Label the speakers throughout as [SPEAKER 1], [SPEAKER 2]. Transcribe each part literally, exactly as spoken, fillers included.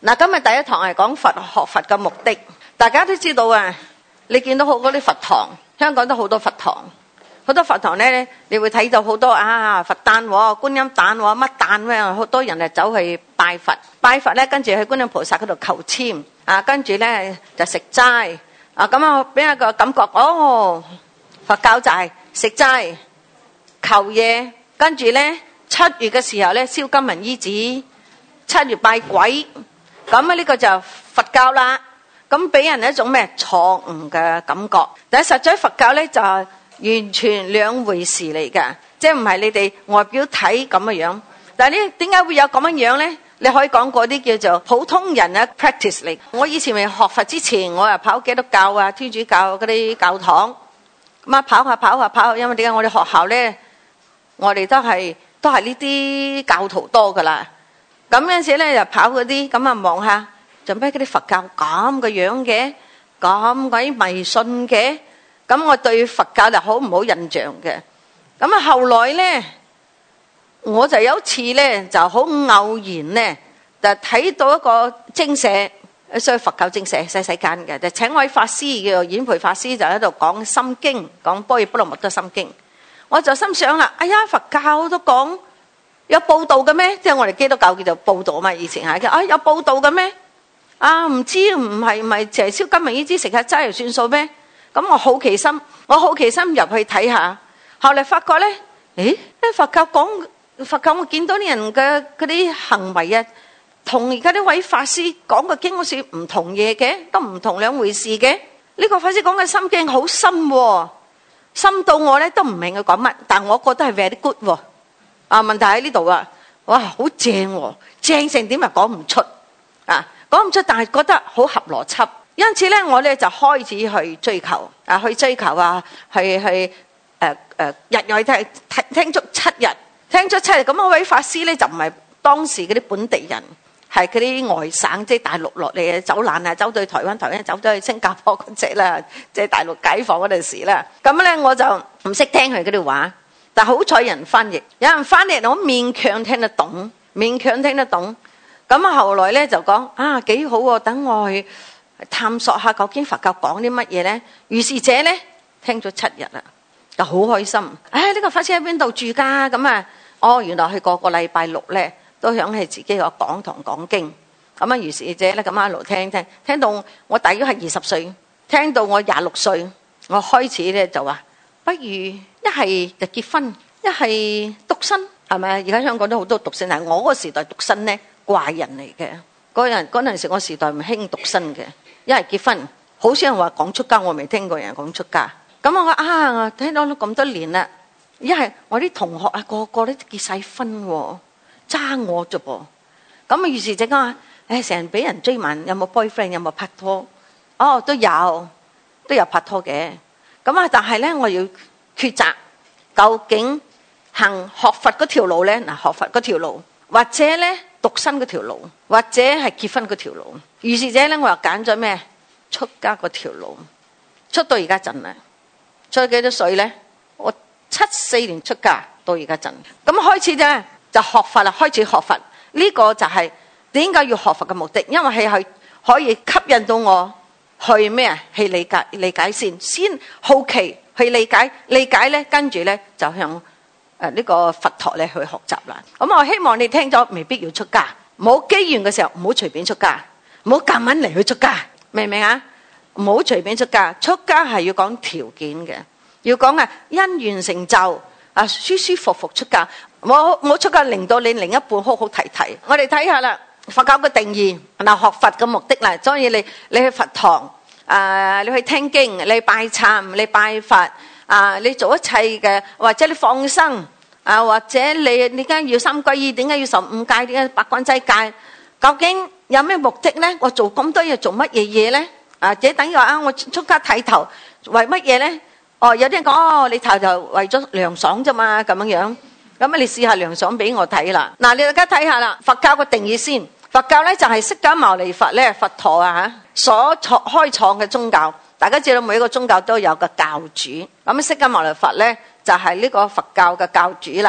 [SPEAKER 1] 嗱，今日第一堂係講佛學佛嘅目的。大家都知道啊，你見到好多啲佛堂，香港都好多佛堂，好多佛堂咧，你會睇到好多啊佛誕、觀音誕、乜誕咩，好多人啊走去拜佛，拜佛咧，跟住去觀音菩薩嗰度求籤，啊，跟住咧就食齋，啊，咁啊俾一個感覺，哦，佛教就係食齋求嘢，跟住咧七月嘅時候咧燒金銀衣紙，七月拜鬼。咁啊呢個就佛教啦，咁俾人一種咩錯誤嘅感覺。但係實在佛教咧就係完全兩回事嚟㗎，即係唔係你哋外表睇咁嘅樣。但係呢點解會有咁樣樣咧？你可以講嗰啲叫做普通人嘅 practice 嚟。我以前未學佛之前，我又跑基督教啊、天主教嗰啲教堂，咁啊跑下跑下跑下，因為點解我哋學校咧，我哋都係都係呢啲教徒多㗎啦。咁有陣時咧就跑嗰啲，咁啊望下，做咩嗰啲佛教咁嘅樣嘅，咁鬼迷信嘅，咁我對佛教就好唔好印象嘅。咁啊後來咧，我就有一次咧就好偶然咧，就睇到一個精舍，所以佛教精舍細細間嘅，就請位法師叫做演培法師，就喺度講心經，講般若波羅蜜多心經。我就心想啦，哎呀，佛教都講。有報道嘅咩？即係我哋基督教叫做報道嘛，以前係嘅。啊，有報道嘅咩？啊，唔知唔係唔係淨係燒金銀衣紙食下齋就算數咩？咁我好奇心，我好奇心入去睇下，後嚟發覺咧，誒，佛教講佛教，我見到啲人嘅嗰啲行為啊，同而家啲位法師講嘅經好似唔同嘢嘅，都唔同兩回事嘅。呢個法師講嘅心經好深喎，深到我咧都唔明佢講乜，但我覺得係 very good 喎。啊！問題喺呢度啊！哇，好正喎，正成點又講唔出啊，講唔出，但係覺得好合邏輯。因此咧，我咧就開始去追求啊，去追求啊，去去誒誒日日聽聽聽足七日，聽足七日。咁嗰位法師咧就唔係當時嗰啲本地人，係嗰啲外省，即係大陸落嚟嘅走難啊，走到去台灣，台灣走咗去新加坡嗰隻啦，即係大陸解放嗰陣時啦。咁咧我就唔識聽佢嗰啲話。但好彩有人翻譯，有人翻譯我勉強聽得懂，勉強聽得懂。咁啊後來咧就講啊幾好喎，等我去探索下究竟佛教講啲乜嘢咧。於是者咧聽咗七日啦，就好開心。唉，呢個法師喺邊度住㗎？咁啊，哦原來佢個個禮拜六咧都響係自己個講堂講經。咁啊於是者咧咁一路聽聽，聽到我大約係二十歲，聽到我廿六歲，我開始咧就話不如。一係就結婚，一係獨身，係咪？而家香港都好多獨身，但係我嗰個時代獨身咧怪人嚟嘅。嗰人嗰陣時我時代唔興獨身嘅，一係結婚，好少人話講出家，我未聽過人講出家。咁我話啊，聽到咁多年啦，一係我啲同學啊個個都結晒婚，爭我啫噃。咁啊於是就講，誒成日俾人追問有冇 boyfriend， 有冇拍拖？哦都有，都有拍拖嘅。咁啊但係咧我要抉擇究竟行學佛嗰條路咧，嗱學佛嗰條路，或者咧獨身嗰條路，或者係結婚嗰條路。於是者咧，我又揀咗咩？出家嗰條路。出到而家陣啦，出咗幾多歲咧？我七四年出家到而家陣。咁開始咧就學佛啦，開始學佛。呢個就係點解要學佛嘅目的，因為係係可以吸引到我去咩啊？去理解理解先，先好奇。去理解理解咧，跟住咧就向誒呢個佛陀咧去學習啦。咁我希望你聽咗，未必要出家。冇機緣嘅時候，唔好隨便出家，唔好夾硬嚟去出家，明唔明啊？唔好隨便出家，出家係要講條件嘅，要講啊因緣成就啊，舒舒服服出家。我我出家令到你另一半好好睇睇。我哋睇下啦，佛教嘅定義嗱，學佛嘅目的啦，所以你你去佛堂。啊！你去聽經，你拜懺，你拜佛，啊！你做一切嘅，或者你放生，啊！或者你你點解要三皈依？點解要十五戒？點解八關齋戒？究竟有咩目的咧？我做咁多嘢做乜嘢嘢咧？啊！即係等於話啊，我出家剃頭為乜嘢咧？哦，有啲人講哦，你剃頭為咗涼爽啫嘛，咁樣樣。咁啊，你試下涼爽俾我睇啦。嗱，你大家睇下啦，佛教嘅定義先。佛教咧就係釋迦牟尼佛咧，佛陀啊所創開創嘅宗教。大家知道每一個宗教都有個教主，咁釋迦牟尼佛咧就係呢個佛教嘅教主啦。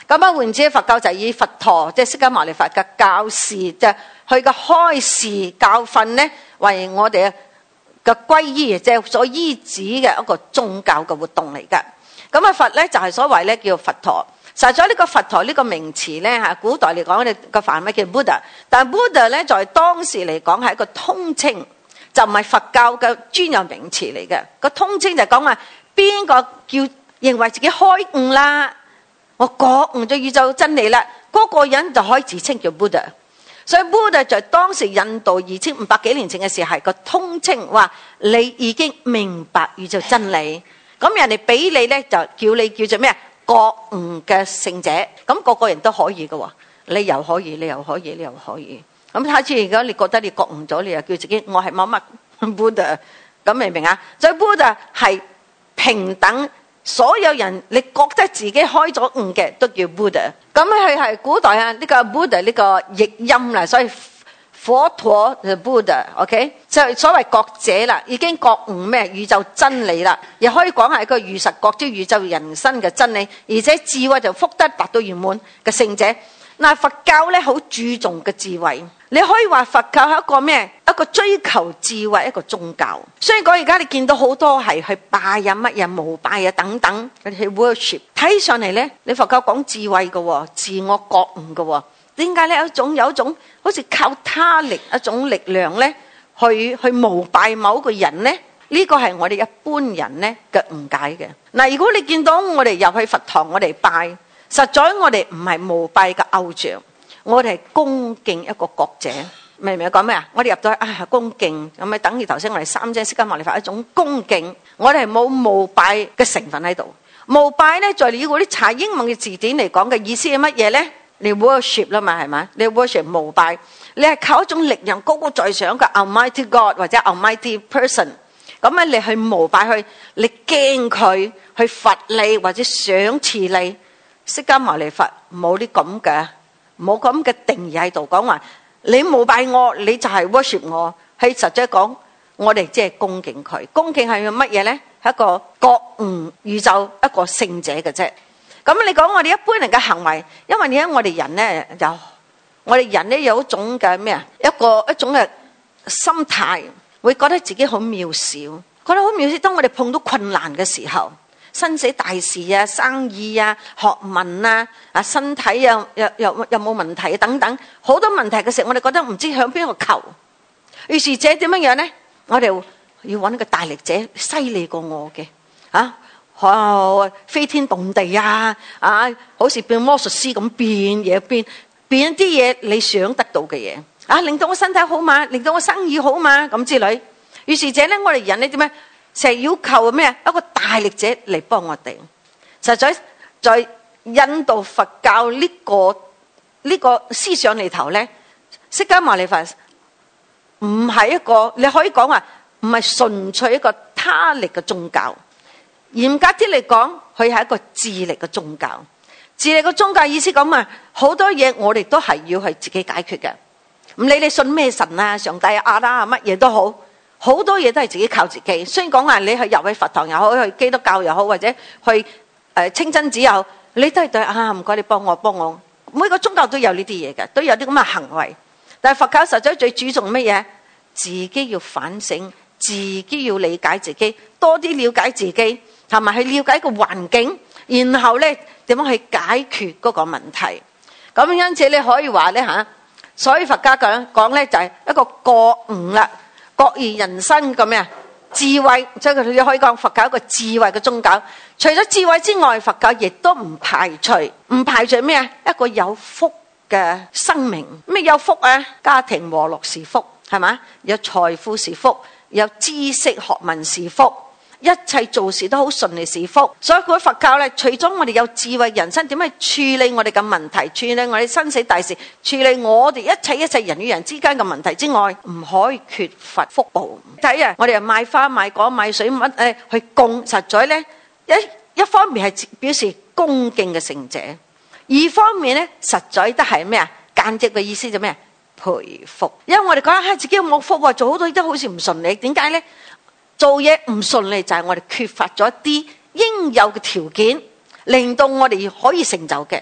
[SPEAKER 1] 咁啊，換言之，佛教就係以佛陀即係釋迦牟尼佛嘅教示，即係佢嘅開示教訓咧，為我哋嘅皈依，即係所依止嘅一個宗教嘅活動嚟㗎。咁啊，佛咧就係所謂咧叫佛陀。實在呢個佛陀呢個名詞咧嚇，古代嚟講我哋個梵文叫 Buddha， 但係 Buddha 咧在當時嚟講係一個通稱，就唔係佛教嘅專有名詞嚟嘅。個通稱就講話邊個叫認為自己開悟啦，我覺悟咗宇宙真理啦，嗰個人就可以自稱叫 Buddha。所以 Buddha 在當時印度二千五百幾年前嘅時候係個通稱，話你已經明白宇宙真理，咁人哋俾你咧就叫你叫做咩啊？覺悟嘅聖者，咁個個人都可以嘅，你又可以，你又可以，你又可以。咁下次如果你覺得你覺悟咗，你又叫自己我係乜乜 Buddha， 咁明唔明啊？所以 Buddha 係平等，所有人你覺得自己開咗悟嘅都叫 Buddha。咁佢係古代啊呢個 Buddha 呢個譯音啦，所以佛陀就 Buddha，OK， 就係所謂覺者啦，已經覺悟咩宇宙真理啦，亦可以講係一個如實覺知宇宙人生嘅真理，而且智慧就福德達到圓滿嘅聖者。嗱，佛教咧好注重嘅智慧，你可以話佛教係一個咩？一個追求智慧一個宗教。所以講而家你見到好多係去拜啊乜嘢無拜啊等等，去 worship， 睇上嚟咧，你佛教講智慧嘅，自我覺悟嘅。點解咧？有一種有一種好似靠他力一種力量咧，去去膜拜某個人咧？呢、這個係我哋一般人咧嘅誤解嘅。嗱，如果你見到我哋入去佛堂，我哋拜，實在我哋唔係膜拜嘅偶像，我哋係恭敬一個覺者。明唔明講咩啊？我哋入到去啊，恭敬咁咪等於頭先我哋三姐釋迦牟尼佛一種恭敬，我哋係冇膜拜嘅成分喺度。膜拜咧，在你嗰啲查英文嘅字典嚟講嘅意思係乜嘢咧？你 worship 啦嘛，係咪？你 worship 膜拜，你係靠一種力量高高在上嘅 Almighty God 或者 Almighty Person， 咁咧你去膜拜佢，你驚佢去罰你或者賞賜你。釋迦牟尼佛冇啲咁嘅，冇咁嘅定義喺度講話，你膜拜我，你就係 worship 我。係實際講，我哋即係恭敬佢。恭敬係乜嘢咧？係一個覺悟宇宙一個聖者嘅啫。咁你講我哋一般人嘅行為，因為而家我哋人咧有，我哋人咧有一種嘅咩啊？一個一種嘅心態，會覺得自己好渺小，覺得好渺小。當我哋碰到困難嘅時候，生死大事啊、生意啊、學問啊、啊身體啊又又又冇問題等等，好多問題嘅時候，我哋覺得唔知向邊個求。於是者點樣樣咧？我哋要揾一個大力者，犀利過我嘅啊！哦，飛天動地啊！啊，好似變魔術師咁變嘢，變變一啲嘢你想得到嘅嘢啊，令到我身體好嘛，令到我生意好嘛，咁之類。於是者咧，我哋人咧點樣成日要求咩？一個大力者嚟幫我哋。實在在印度佛教呢個呢個思想裏頭咧，釋迦牟尼佛唔係一個，你可以講話唔係純粹一個他力嘅宗教。嚴格啲嚟講，佢係一個自力嘅宗教。自力嘅宗教意思咁啊，好多嘢我哋都係要去自己解決嘅。唔理你信咩神啊、上帝啊、阿拉啊乜嘢都好，好多嘢都係自己靠自己。雖然講話你去入去佛堂又好，去基督教又好，或者去誒清真寺又好，你都係對啊，唔該你幫我幫我。每個宗教都有呢啲嘢嘅，都有啲咁嘅行為。但係佛教實在最注重乜嘢？自己要反省，自己要理解自己，多啲了解自己。同埋去了解個環境，然後咧點樣去解決嗰個問題。咁因此你可以話咧嚇，所以佛家講講咧就係一個覺悟啦，覺而人生嘅咩啊智慧，所以佢可以講佛教一個智慧嘅宗教。除咗智慧之外，佛教亦都唔排除唔排除咩啊一個有福嘅生命。咩有福啊？家庭和樂是福，係嘛？有財富是福，有知識學問是福。一切做事都好順利是福，所以佢佛教咧，除咗我哋有智慧人生點去處理我哋嘅問題，處理我哋生死大事，處理我哋一切一切人與人之間嘅問題之外，唔可以缺乏福報。睇啊，我哋買花買果買水乜誒去供，實在咧一一方面係表示恭敬嘅聖者，二方面咧實在都係咩啊？間接嘅意思就咩啊？培福。因為我哋覺得吓自己冇福啊，做好多嘢都好似唔順利，點解咧？做嘢唔順利就係我哋缺乏咗一啲應有嘅條件，令到我哋可以成就嘅。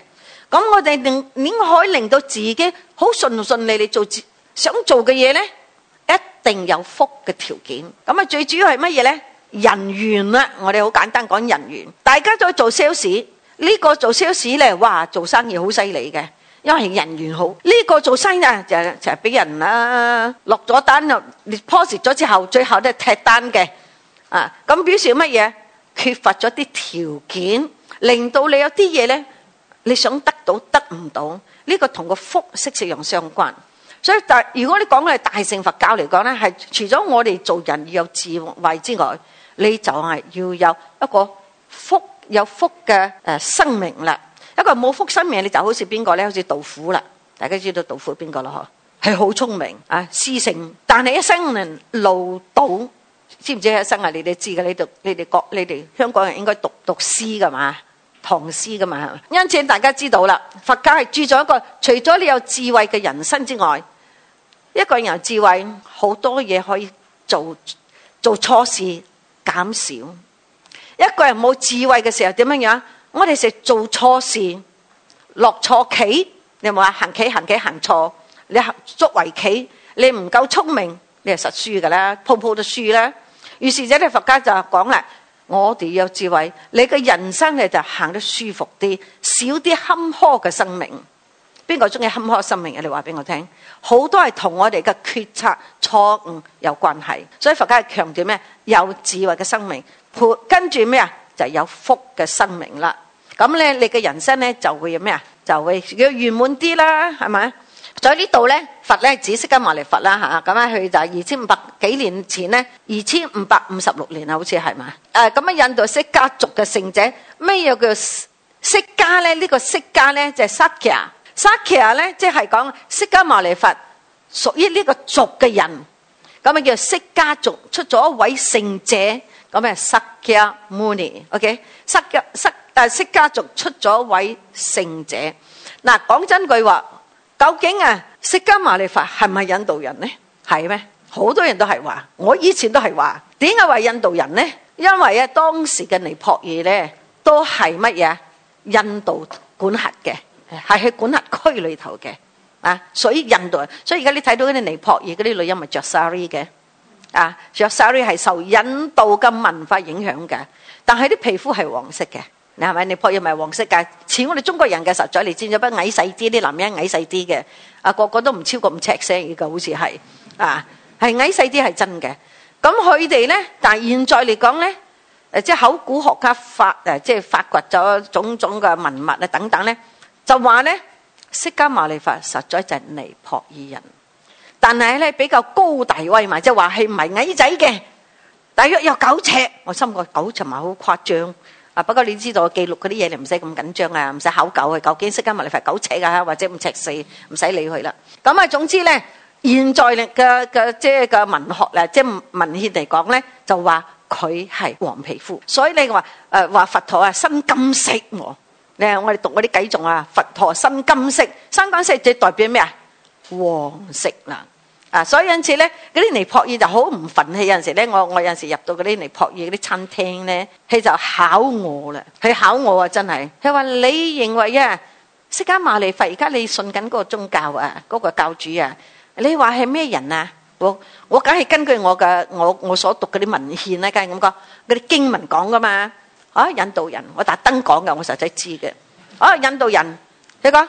[SPEAKER 1] 咁我哋令點可以令到自己好順順利利做想做嘅嘢咧？一定有福嘅條件。咁啊，最主要係乜嘢咧？人緣啦，我哋好簡單講人緣。大家都做 sales， 呢個做 sales 咧，哇，做生意好犀利嘅，因為人緣好。呢個做生意啊，就就係俾人啦落咗單又 deposit 咗之後，最後都係踢單嘅。啊，咁表示乜嘢？缺乏咗啲條件，令到你有啲嘢咧，你想得到得唔到。呢個同個福息息息相關。所以但如果你講嘅係大乘佛教嚟講咧，係除咗我哋做人要有智慧之外，你就係要有一個福有福嘅誒生命啦。一個冇福生命，你就好似邊個咧？好似杜甫啦，大家知道杜甫邊個咯？嗬，係好聰明啊，詩聖，但係一生人潦倒，知唔知一生啊？你哋知嘅，你讀你哋國，你哋香港人應該讀讀詩噶嘛，唐詩噶嘛。因此大家知道啦，佛教係注重一個，除咗你有智慧嘅人生之外，一個人有智慧，好多嘢可以做，做錯事減少。一個人冇智慧嘅時候點樣樣？我哋成日做錯事，落錯棋，你有冇話行棋行棋行錯？你捉圍棋，你唔夠聰明，你係實輸噶啦，鋪鋪都輸啦。於是者咧，佛家就講啦，我哋有智慧，你嘅人生咧就行得舒服啲，少啲坎坷嘅生命。邊個中意坎坷生命啊？你話俾我聽，好多係同我哋嘅決策錯誤有關係。所以佛家係強調咩？有智慧嘅生命，跟住咩啊？就有福嘅生命啦。咁咧，你嘅人生咧就會有咩啊？就會要圓滿啲啦，係咪？在呢度咧，佛咧指釋迦牟尼佛啦吓，咁啊佢就二千五百幾年前咧，二千五百五十六年啊，好似係嘛？誒，咁啊印度釋迦族嘅聖者，咩嘢叫釋迦咧？呢個釋迦咧就係 Sakya。Sakya 咧，即係講釋迦牟尼佛屬於呢個族嘅人，咁啊叫釋迦族出咗一位聖者，咁啊 Sakya Muni，OK， 釋迦釋誒釋迦族出咗一位聖者。嗱，講真句話，究竟啊釋迦牟尼佛係咪印度人呢？係咩？好多人都係話，我以前都係話，點解話印度人呢？因為啊當時嘅尼泊爾咧都係乜嘢？印度管轄嘅。係喺管轄區裏頭嘅啊，所以印度人，所以而家你睇到嗰啲尼泊爾嗰啲女人咪着 sari 嘅啊，着 sari 係受印度嘅文化影響嘅，但係啲皮膚係黃色嘅，你係咪？尼泊爾咪黃色嘅，似我哋中國人嘅實在嚟，佔咗不矮細啲，啲男人矮細啲嘅，啊個個都唔超過五尺四嘅，好似係啊，係矮細啲係真嘅。咁佢哋咧，但係現在嚟講咧，誒即係考古學家發誒即係發掘咗種種嘅文物啊等等咧。就話咧，釋迦牟尼佛實在就係尼泊爾人，但係咧比較高大威猛，即係話係唔係矮仔嘅，大約有九尺。我心諗九尺咪好誇張啊！不過你知道記錄嗰啲嘢，你唔使咁緊張啊，唔使考究啊。究竟釋迦牟尼佛九尺啊，或者五尺四，唔使理佢啦。咁啊，總之咧，現在嘅嘅即係嘅文學咧，即係文獻嚟講咧，就話佢係黃皮膚，所以你話誒話佛陀啊身金色喎。你我哋讀嗰啲偈頌啊，佛陀身金色，身金色即代表咩啊？黃色啦，啊，所以因此咧，嗰啲尼泊爾就好唔忿氣。有陣時咧，我我有陣時入到嗰啲尼泊爾嗰啲餐廳咧，佢就考我啦，佢考我啊，真係，佢話你認為啊，釋迦牟尼佛而家你信緊嗰個宗教啊，嗰個教主啊，你話係咩人啊？我我梗係根據我嘅我我所讀嗰啲文獻咧，梗係咁講，嗰啲經文講噶嘛。啊，印度人，我特登講嘅，我實際知嘅。啊，印度人，佢講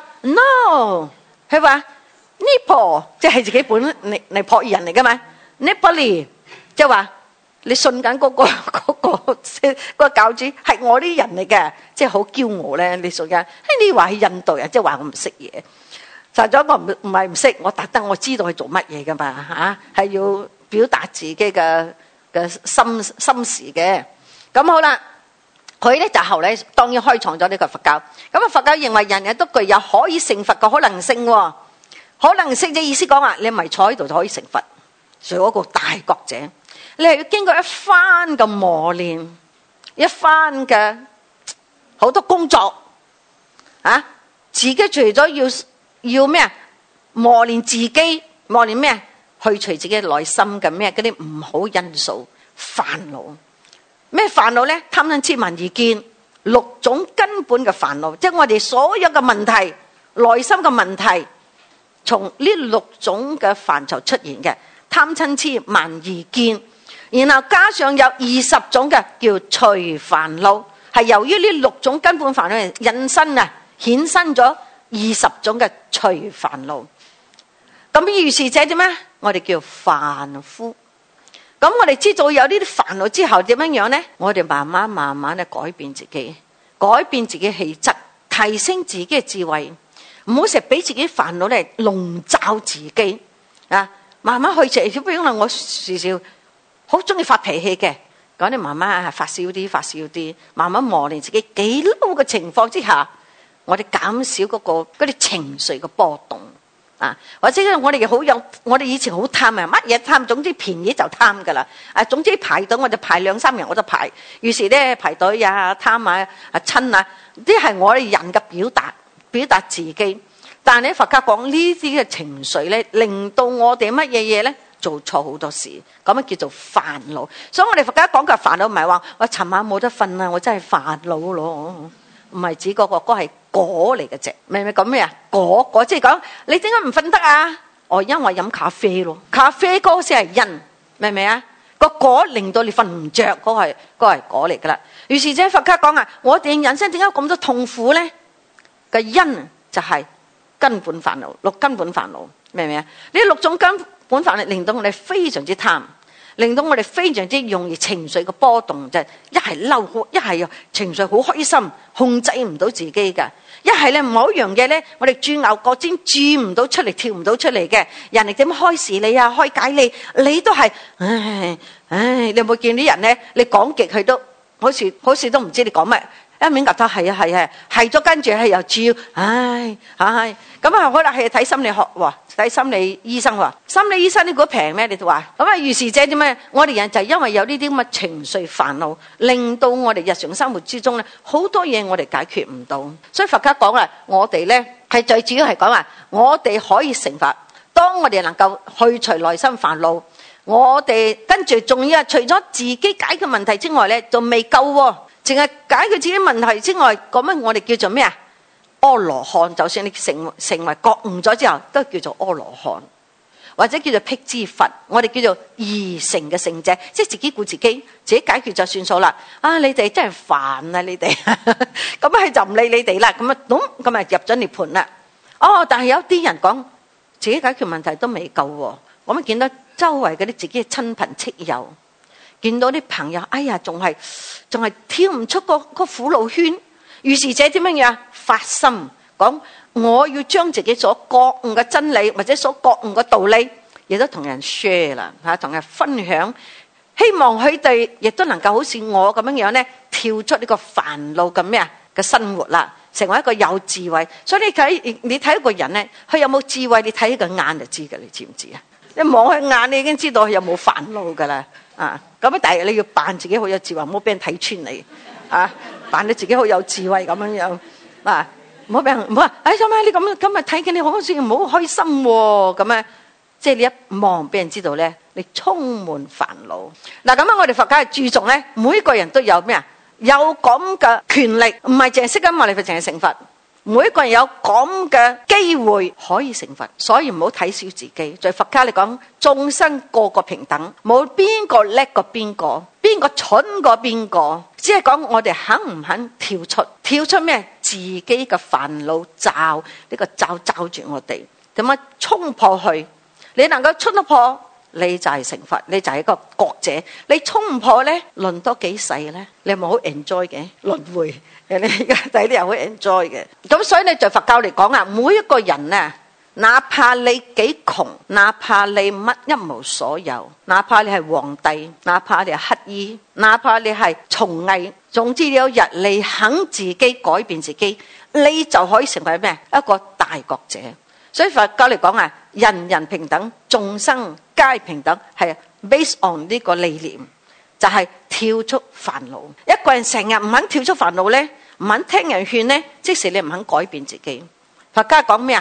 [SPEAKER 1] no， 佢話尼泊即係自己本尼尼泊爾人嚟噶嘛 ，Nepali 即係話你信緊嗰個嗰個嗰個教主係我啲人嚟嘅，即係好驕傲咧。你信緊，你話係印度人，即係話我唔識嘢。實咗我唔唔係唔識，我特登我知道佢做乜嘢噶嘛嚇，係要表達自己嘅嘅心心事嘅。咁好啦。佢咧就後嚟當然開創咗呢個佛教，咁啊佛教認為人人都具有可以成佛嘅可能性，可能性嘅意思講話你唔係坐喺度就可以成佛，做一個大覺者，你係要經過一番嘅磨練，一番嘅好多工作啊，自己除咗要要咩啊磨練自己，磨練咩啊去除自己內心嘅咩嗰啲唔好因素煩惱。咩煩惱咧？貪嗔癡慢疑見， 六種根本嘅煩惱，即係我哋所有嘅問題，內心嘅問題，從呢六種嘅範疇出現嘅貪嗔痴慢疑見，然後加上有二十種嘅叫隨煩惱，係由於呢六種根本煩惱引申啊，衍生咗二十種嘅隨煩惱。咁於是者點咩？我哋叫凡夫。咁我哋知道有呢啲煩惱之後點樣樣呢？我哋慢慢慢慢咧改變自己，改變自己氣質，提升自己嘅智慧，唔好成日俾自己煩惱咧籠罩自己啊！慢慢去食，比如話我時時好中意發脾氣嘅，講你慢慢發少啲，發少啲，慢慢磨練自己。幾嬲嘅情況之下，我哋減少嗰、嗰個嗰啲情緒嘅波動。啊，或者我哋好有，我哋以前好貪啊，乜嘢貪，總之便宜就貪噶啦。啊，總之排隊我就排兩三日我就排，於是咧排隊啊、貪啊、啊親啊，啲係我哋人嘅表達，表達自己。但係咧佛家講呢啲嘅情緒咧，令到我哋乜嘢嘢咧做錯好多事，咁樣叫做煩惱。所以我哋佛家講嘅煩惱唔係話我尋晚冇得瞓啊，我真係煩惱咯。唔係指嗰個歌係果嚟嘅啫，明唔明講咩啊？果果即係講你點解唔瞓得啊？我因為飲咖啡咯，咖啡嗰先係因，明唔明啊？個果令到你瞓唔着，嗰係嗰係果嚟噶啦。於是者佛家講啊，我哋人生點解咁多痛苦咧？個因就係根本煩惱，六根本煩惱，明唔明啊？呢六種根本煩惱令到我哋非常之貪。令到我哋非常之容易情緒嘅波動，就係一係嬲，一係情緒好開心，控制唔到自己嘅；一係咧某一樣嘢咧，我哋轉牛角尖轉唔到出嚟，跳唔到出嚟嘅。人哋點開示你啊，開解你，你都係唉唉，你有冇見啲人咧？你講極佢都好似好似都唔知你講乜，一面岌頭係啊係啊係咗，跟住係又照唉唉咁啊！好啦，係睇心理學喎，睇心理醫生話，心理醫生你估平咩？你都話咁啊！於是者點咩？我哋人就係因為有呢啲咁嘅情緒煩惱，令到我哋日常生活之中咧好多嘢我哋解決唔到。所以佛家講啊，我哋咧係最主要係講話，我哋可以成佛。當我哋能夠去除內心煩惱，我哋跟住仲要除咗自己解決問題之外咧，仲未夠喎，淨係解決自己問題之外，咁樣我哋叫做咩啊？阿羅漢，就算你成成為覺悟咗之後，都叫做阿羅漢，或者叫做辟支佛。我哋叫做二乘嘅聖者，即係自己顧自己，自己解決就算數啦。啊，你哋真係煩啊！你哋咁係就唔理你哋啦。咁啊，咁咁啊入咗涅槃啦。哦，但係有啲人講自己解決問題都未夠喎。我咪見到周圍嗰啲自己嘅親朋戚友，見到啲朋友，哎呀，仲係仲係跳唔出個個苦惱圈。於是者點樣樣發心講，我要將自己所覺悟嘅真理或者所覺悟嘅道理，亦都同人 share 啦，吓，同人分享，希望佢哋亦都能夠好似我咁樣樣咧，跳出呢個煩惱嘅咩啊嘅生活啦，成為一個有智慧。所以你睇你睇一個人咧，佢有冇智慧？你睇個眼就知㗎，你知唔知啊？你望佢眼，你已經知道佢有冇煩惱噶啦。啊，咁啊，但係你要扮自己好有智慧，唔好俾人睇穿你啊！扮你自己好有智慧咁樣樣，嗱，唔好俾人唔好話，哎，做咩你咁今日睇見你好似唔好開心喎？咁啊，即係你一望俾人知道咧，你充滿煩惱。嗱，咁啊，我哋佛家係注重咧，每一個人都有咩啊？有咁嘅權力，唔係淨係識緊我哋佛，淨係成佛。每一個人有咁嘅機會可以成佛，所以唔好睇小自己。在佛家嚟講，眾生個個平等，冇邊個叻過邊個，邊個蠢過邊個，只係講我哋肯唔肯跳出，跳出咩？自己嘅煩惱罩，呢個罩罩住我哋，點樣衝破去？你能夠衝得破，你就係成佛，你就係一個覺者。你衝唔破咧，輪多幾世咧，你係咪好 enjoy 嘅輪迴？人哋而家睇啲人好 enjoy 嘅，咁所以咧，在佛教嚟講啊，每一個人啊，哪怕你幾窮，哪怕你乜一無所有，哪怕你係皇帝，哪怕你係乞衣，哪怕你係從藝，總之有日你肯自己改變自己，你就可以成為咩？一個大覺者。所以佛教嚟講啊，人人平等，眾生皆平等，係 based on 呢個理念。就係跳出煩惱，一個人成日唔肯跳出煩惱咧，唔肯聽人勸咧，即使你唔肯改變自己。佛家講咩啊？改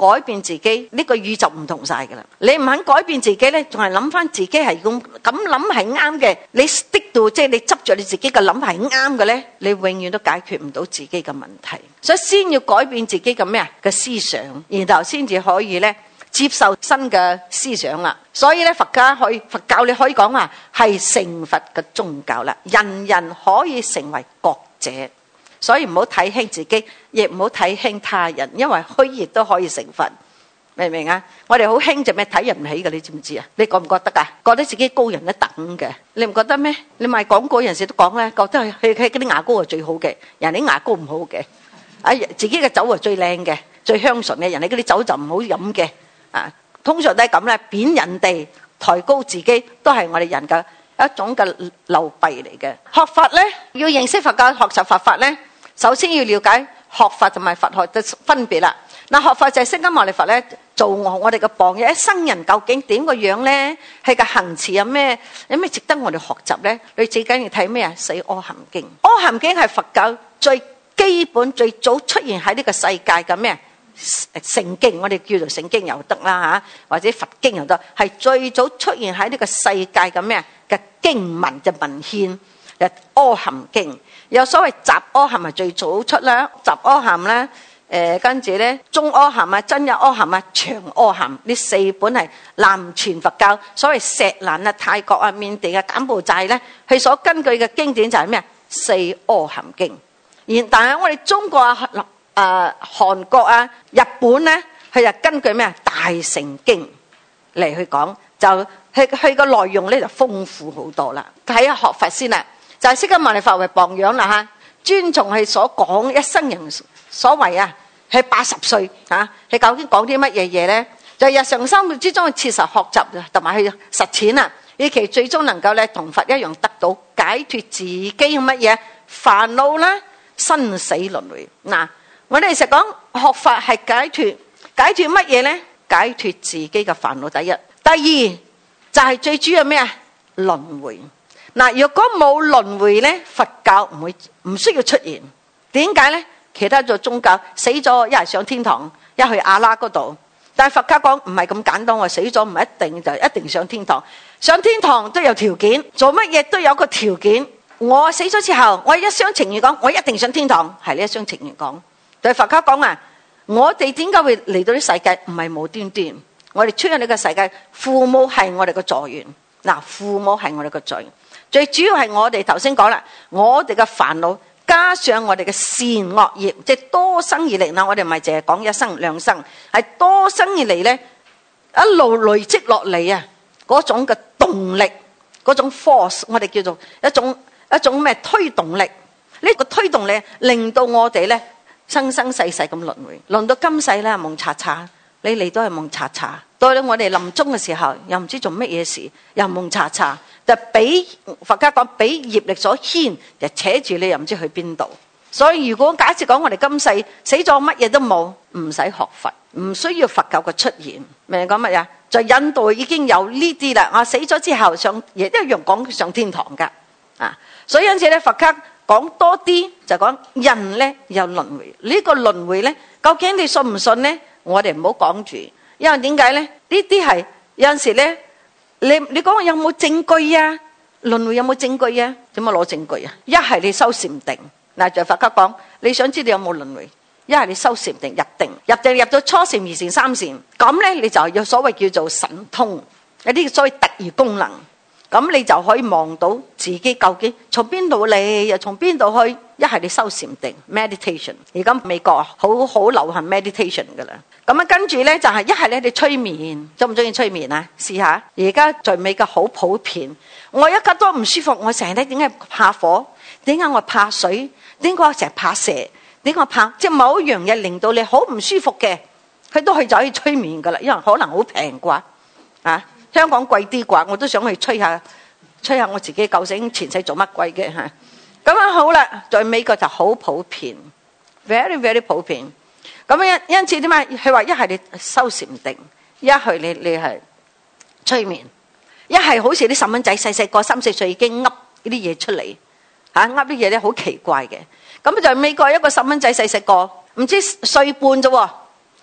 [SPEAKER 1] 改變自己，呢個宇宙唔同晒噶啦。你唔肯改變自己咧，仲係諗翻自己係咁咁諗係啱嘅，你 stick 到即係你執着你自己嘅諗法係啱嘅咧，你永遠都解決唔到自己嘅問題。所以先要改變自己嘅咩啊嘅思想，然後先至可以咧接受新嘅思想啦。所以咧佛家可以佛教你可以講話係成佛嘅宗教啦，人人可以成為覺者。所以唔好睇輕自己，亦唔好睇輕他人，因為虛亦都可以成佛，明唔明啊？我哋好輕就咩睇人唔起嘅，你知唔知啊？你覺唔覺得啊？覺得自己高人一等嘅，你唔覺得咩？你賣廣告人士都講咧，覺得佢佢嗰啲牙膏係最好嘅，人哋牙膏唔好嘅，啊自己嘅酒係最靚嘅、最香醇嘅，人哋嗰啲酒就唔好飲嘅，啊通常都係咁咧，貶人哋、抬高自己，都係我哋人嘅一種嘅流弊嚟嘅。學佛咧，要認識佛教、學習佛法咧。首先要了解學佛同埋佛學嘅分別啦。嗱，學佛就係釋迦牟尼佛咧做我我哋嘅榜樣，一生人究竟點個樣咧？係個行持有咩有咩值得我哋學習咧？你最緊要睇咩啊？《四阿含經》。阿含經係佛教最基本、最早出現喺呢個世界嘅咩聖經，我哋叫做聖經又得啦嚇，或者佛經又得，係最早出現喺呢個世界嘅咩嘅經文嘅文獻。《阿含經》有所謂集阿含係最早出啦，集阿含咧，誒跟住咧中阿含啊、真有阿含啊、長阿含呢四本係南傳佛教，所謂錫蘭啊、泰國啊、緬地啊、柬埔寨咧，佢所根據嘅經典就係咩啊？四阿含經。而但係我哋中國啊、誒、呃、韓國啊、日本咧，佢就根據咩啊？大乘經嚟去講，就佢佢個內容咧就豐富好多啦。睇下學佛先啦。就係釋迦牟尼佛為榜樣啦嚇，尊重係所講一生人所謂啊，係八十歲嚇，係究竟講啲乜嘢嘢咧？就係日常生活之中去切實學習同埋去實踐啊，以其最終能夠咧同佛一樣得到解脫自己嘅乜嘢煩惱啦、生死輪迴。嗱，我哋成日講學法係解脫，解脫乜嘢咧？解脫自己嘅煩惱第一，第二就係最主要咩啊？輪迴。嗱，如果冇輪迴咧，佛教唔會唔需要出現。點解咧？其他做宗教死咗一係上天堂，一去阿拉嗰度，但係佛家講唔係咁簡單，我死咗唔一定就一定上天堂。上天堂都有條件，做乜嘢都有個條件。我死咗之後，我一廂情願講，我一定上天堂，係呢一廂情願講。但係佛家講啊，我哋點解會嚟到呢世界？唔係無端端，我哋出現呢個世界，父母係我哋嘅助緣。嗱，父母係我哋嘅助緣。最主要係我哋頭先講啦，我哋嘅煩惱加上我哋嘅善惡業，即係多生以嚟啦。我哋唔係淨係講一生兩生，係多生以嚟咧，一路累積落嚟啊！嗰種嘅動力，嗰種 force， 我哋叫做一種一種咩推動力？呢個推動力令到我哋咧生生世世咁輪迴，輪到今世咧蒙查查，你嚟都係蒙查查。到到我哋臨終嘅時候，又唔知做乜嘢事，又蒙查查。就俾佛家講，俾業力所牽，就扯住你又唔知去邊度。所以如果假設講我哋今世死咗乜嘢都冇，唔使學佛，唔需要佛教嘅出現。明唔明講乜呀？在印度已經有呢啲啦。我死咗之後上，亦一樣講上天堂噶。啊，所以因此咧，佛家講多啲就講人咧有輪迴。呢個輪迴咧，究竟你信唔信咧？我哋唔好講住，因為點解咧？呢啲係有陣時咧。你你講有冇證據啊？輪迴有冇證據啊？點樣攞證據啊？一係你修禪定，嗱就佛家講，你想知你有冇輪迴？一係你修禪定入定，入定入到初禪、二禪、三禪，咁咧你就有所謂叫做神通，有啲所謂特異功能，咁你就可以望到自己究竟從邊度嚟，又從邊度去。一係你修禪定 meditation， 而家美國好好流行 meditation 噶啦。咁啊，跟住咧就係一係咧你催眠，中唔中意催眠啊？試下，而家在美國好普遍。我一家都唔舒服，我成日咧點解怕火？點解我怕水？點解我成日怕蛇？點解我怕即係某一樣嘢令到你好唔舒服嘅？佢都去走去催眠噶啦，因為可能好平啩啊！香港貴啲啩，我都想去吹下吹下我自己究竟前世做乜鬼嘅嚇。咁啊好啦，在美國就好普遍 ，very very 普遍。咁因因此點解佢話一係你修禪定，一係你你係催眠，一係好似啲細蚊仔細細個三四歲已經噏呢啲嘢出嚟嚇，噏啲嘢咧好奇怪嘅。咁就美國一個細蚊仔細細個，唔知歲半啫喎，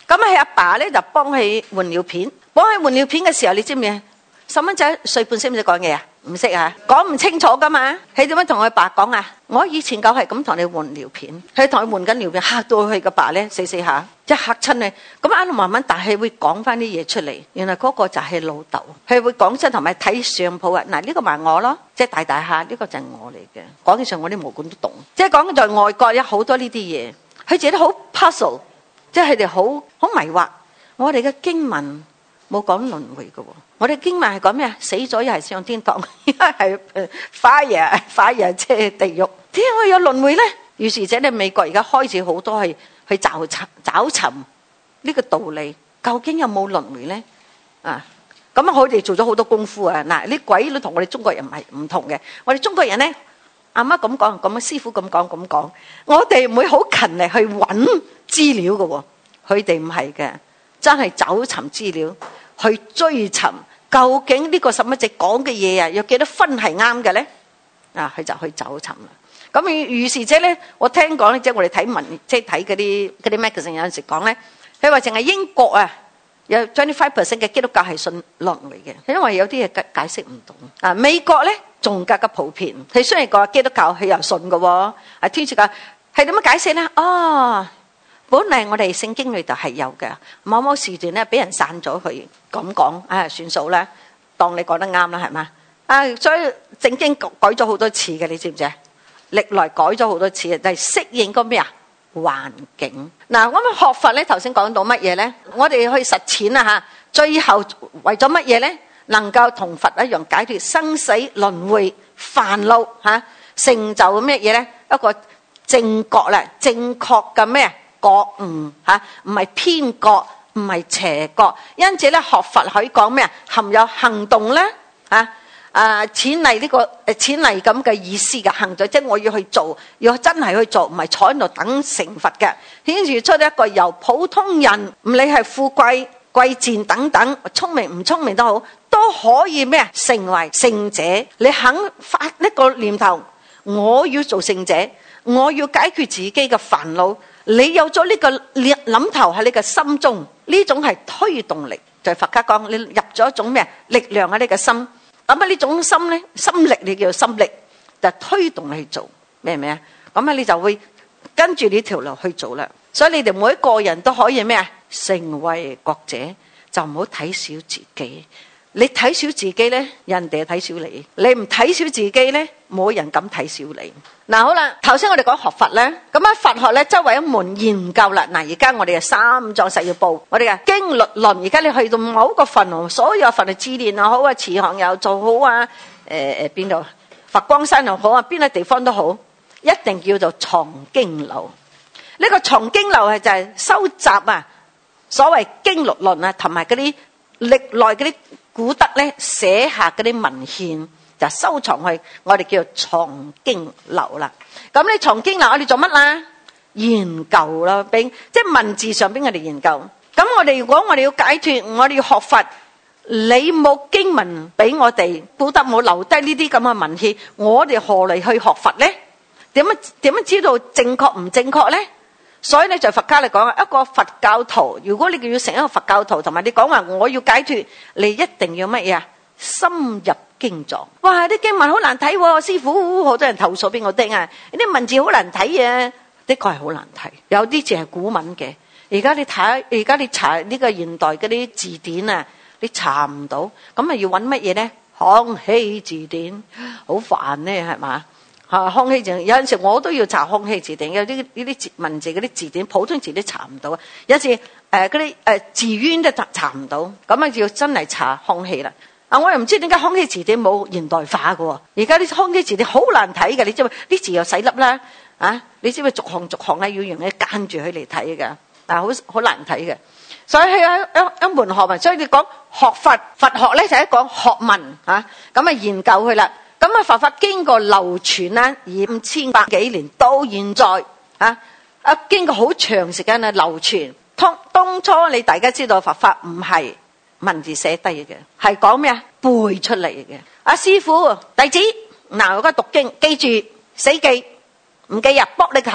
[SPEAKER 1] 咁佢阿爸咧就幫佢換尿片，幫佢換尿片嘅時候，你知唔知？細蚊仔歲半識唔識講嘢啊？唔識啊，講唔清楚噶嘛。佢點樣同佢爸講啊？我以前就係咁同你換尿片，佢同佢換緊尿片，嚇到佢個爸咧死死下，一嚇親你。咁一路慢慢，但係會講翻啲嘢出嚟。原來嗰個就係老豆，佢會講真同埋睇相譜啊。嗱，呢個咪我咯，即係大大下呢個就係我嚟嘅。講起上我啲毛管都動，即係講在外國有好多呢啲嘢，佢自己都好 puzzle， 即係佢哋好好迷惑。我哋嘅經文冇講輪迴嘅喎，我哋經文係講咩啊？死咗又係上天堂，而家係 fire fire 即係地獄，點解會有輪迴咧？於是者咧，美國而家開始好多係去找尋找尋呢個道理，究竟有冇輪迴咧？啊，咁啊，我哋做咗好多功夫啊！嗱，啲鬼都同我哋中國人唔係唔同嘅，我哋中國人咧，阿媽咁講，咁啊師傅咁講咁講，我哋唔會好勤力去揾資料嘅喎，佢哋唔係嘅，真係找尋資料。去追尋究竟呢個十一隻講嘅嘢啊，有幾多分係啱嘅咧？啊，佢就去走尋啦。咁於是者咧，我聽講咧，即係我哋睇文，即係睇嗰啲嗰啲 magazine 有陣時講咧，佢話淨係英國啊，有 twenty-five percent 嘅基督教係信輪迴嘅，因為有啲嘢解解釋唔到。啊，美國咧仲更加普遍，佢雖然講基督教佢又信嘅喎，啊天主教係點樣解釋咧？哦。本嚟我哋聖經裏頭係有嘅，某某時段咧俾人散咗佢咁講，啊算數啦，當你講得啱啦，係嘛？啊，所以聖經改咗好多次嘅，你知唔知啊？歷來改咗好多次，就係適應個咩啊環境。嗱，我哋學佛咧，頭先講到乜嘢咧？我哋去實踐啊嚇，最後為咗乜嘢咧？能夠同佛一樣解決生死輪迴煩惱嚇，成就咩嘢咧？一個正覺啦，正確嘅咩？覺悟吓，唔係偏覺，唔係邪覺，因此咧學佛可以講咩啊？含有行動咧吓，啊淺嚟呢個誒淺嚟咁嘅意思嘅行動，即係我要去做，要真係去做，唔係坐喺度等成佛嘅，顯示出一個由普通人唔理係富貴貴賤等等，聰明唔聰明都好，都可以咩啊？成為聖者。你肯發一個念頭，我要做聖者，我要解決自己嘅煩惱。你有咗呢個諗頭喺你嘅心中，呢種係推動力。就係佛家講，你入咗一種咩力量喺你嘅心，咁啊呢種心咧，心力你叫做心力，就推動你去做咩咩啊？咁啊你就會跟住呢條路去做啦。所以你哋每一個人都可以咩啊？成為覺者，就唔好睇小自己。你睇小自己咧，人哋睇小你；你唔睇小自己咧，冇人敢睇小你。嗱，好啦，頭先我哋講學佛咧，咁啊佛學咧周圍一門研究啦。嗱，而家我哋係三藏十要部，我哋嘅經律論。而家你去到某個佛，所有佛嘅自練又好啊，慈航又做好啊，誒誒邊度佛光山又好啊，邊個地方都好，一定叫做藏經樓。呢個藏經樓係就係收集啊，所謂經律論啊，同埋嗰啲歷來嗰啲古德咧寫下嗰啲文獻，就收藏去，我哋叫做藏經樓啦。咁你藏經樓我哋做乜啦？研究啦，並即係文字上邊我哋研究。咁我哋如果我哋要解脫，我哋要學佛，你冇經文俾我哋，古德冇留低呢啲咁嘅文獻，我哋何嚟去學佛咧？點樣點樣知道正確唔正確咧？所以咧，在佛家嚟講啊，一個佛教徒，如果你要成一個佛教徒，同埋你講話我要解脫，你一定要乜嘢啊？深入經藏。哇！啲經文好難睇喎，師傅好多人投訴俾我聽啊！啲文字好難睇啊，的確係好難睇。有啲字係古文嘅，而家你睇，而家你查呢個現代嗰啲字典啊，你查唔到，咁啊要揾乜嘢咧？康熙字典，好煩咧，係嘛？吓，康熙字典有陣時我都要查康熙字典，有啲呢啲字文字嗰啲字典，普通字都查唔到啊！有陣時誒嗰啲誒字淵都查查唔到，咁啊要真係查康熙啦。啊，我又唔知點解康熙字典冇現代化嘅，而家啲康熙字典好難睇嘅，你知唔知？啲字又細粒啦，啊，你知唔知逐行逐行咧要用咧間住佢嚟睇嘅，啊，好好難睇嘅。所以係一一一門學問，所以你講學佛佛學咧就係講學問啊，咁啊研究佢啦。咁啊，佛法經過流傳啦，二五千百幾年到現在啊，啊經過好長時間啊流傳。當當初你大家知道佛法唔係文字寫低嘅，係講咩啊？背出嚟嘅。阿師傅弟子嗱，我而家讀經，記住死記，唔記啊，卜你個頭，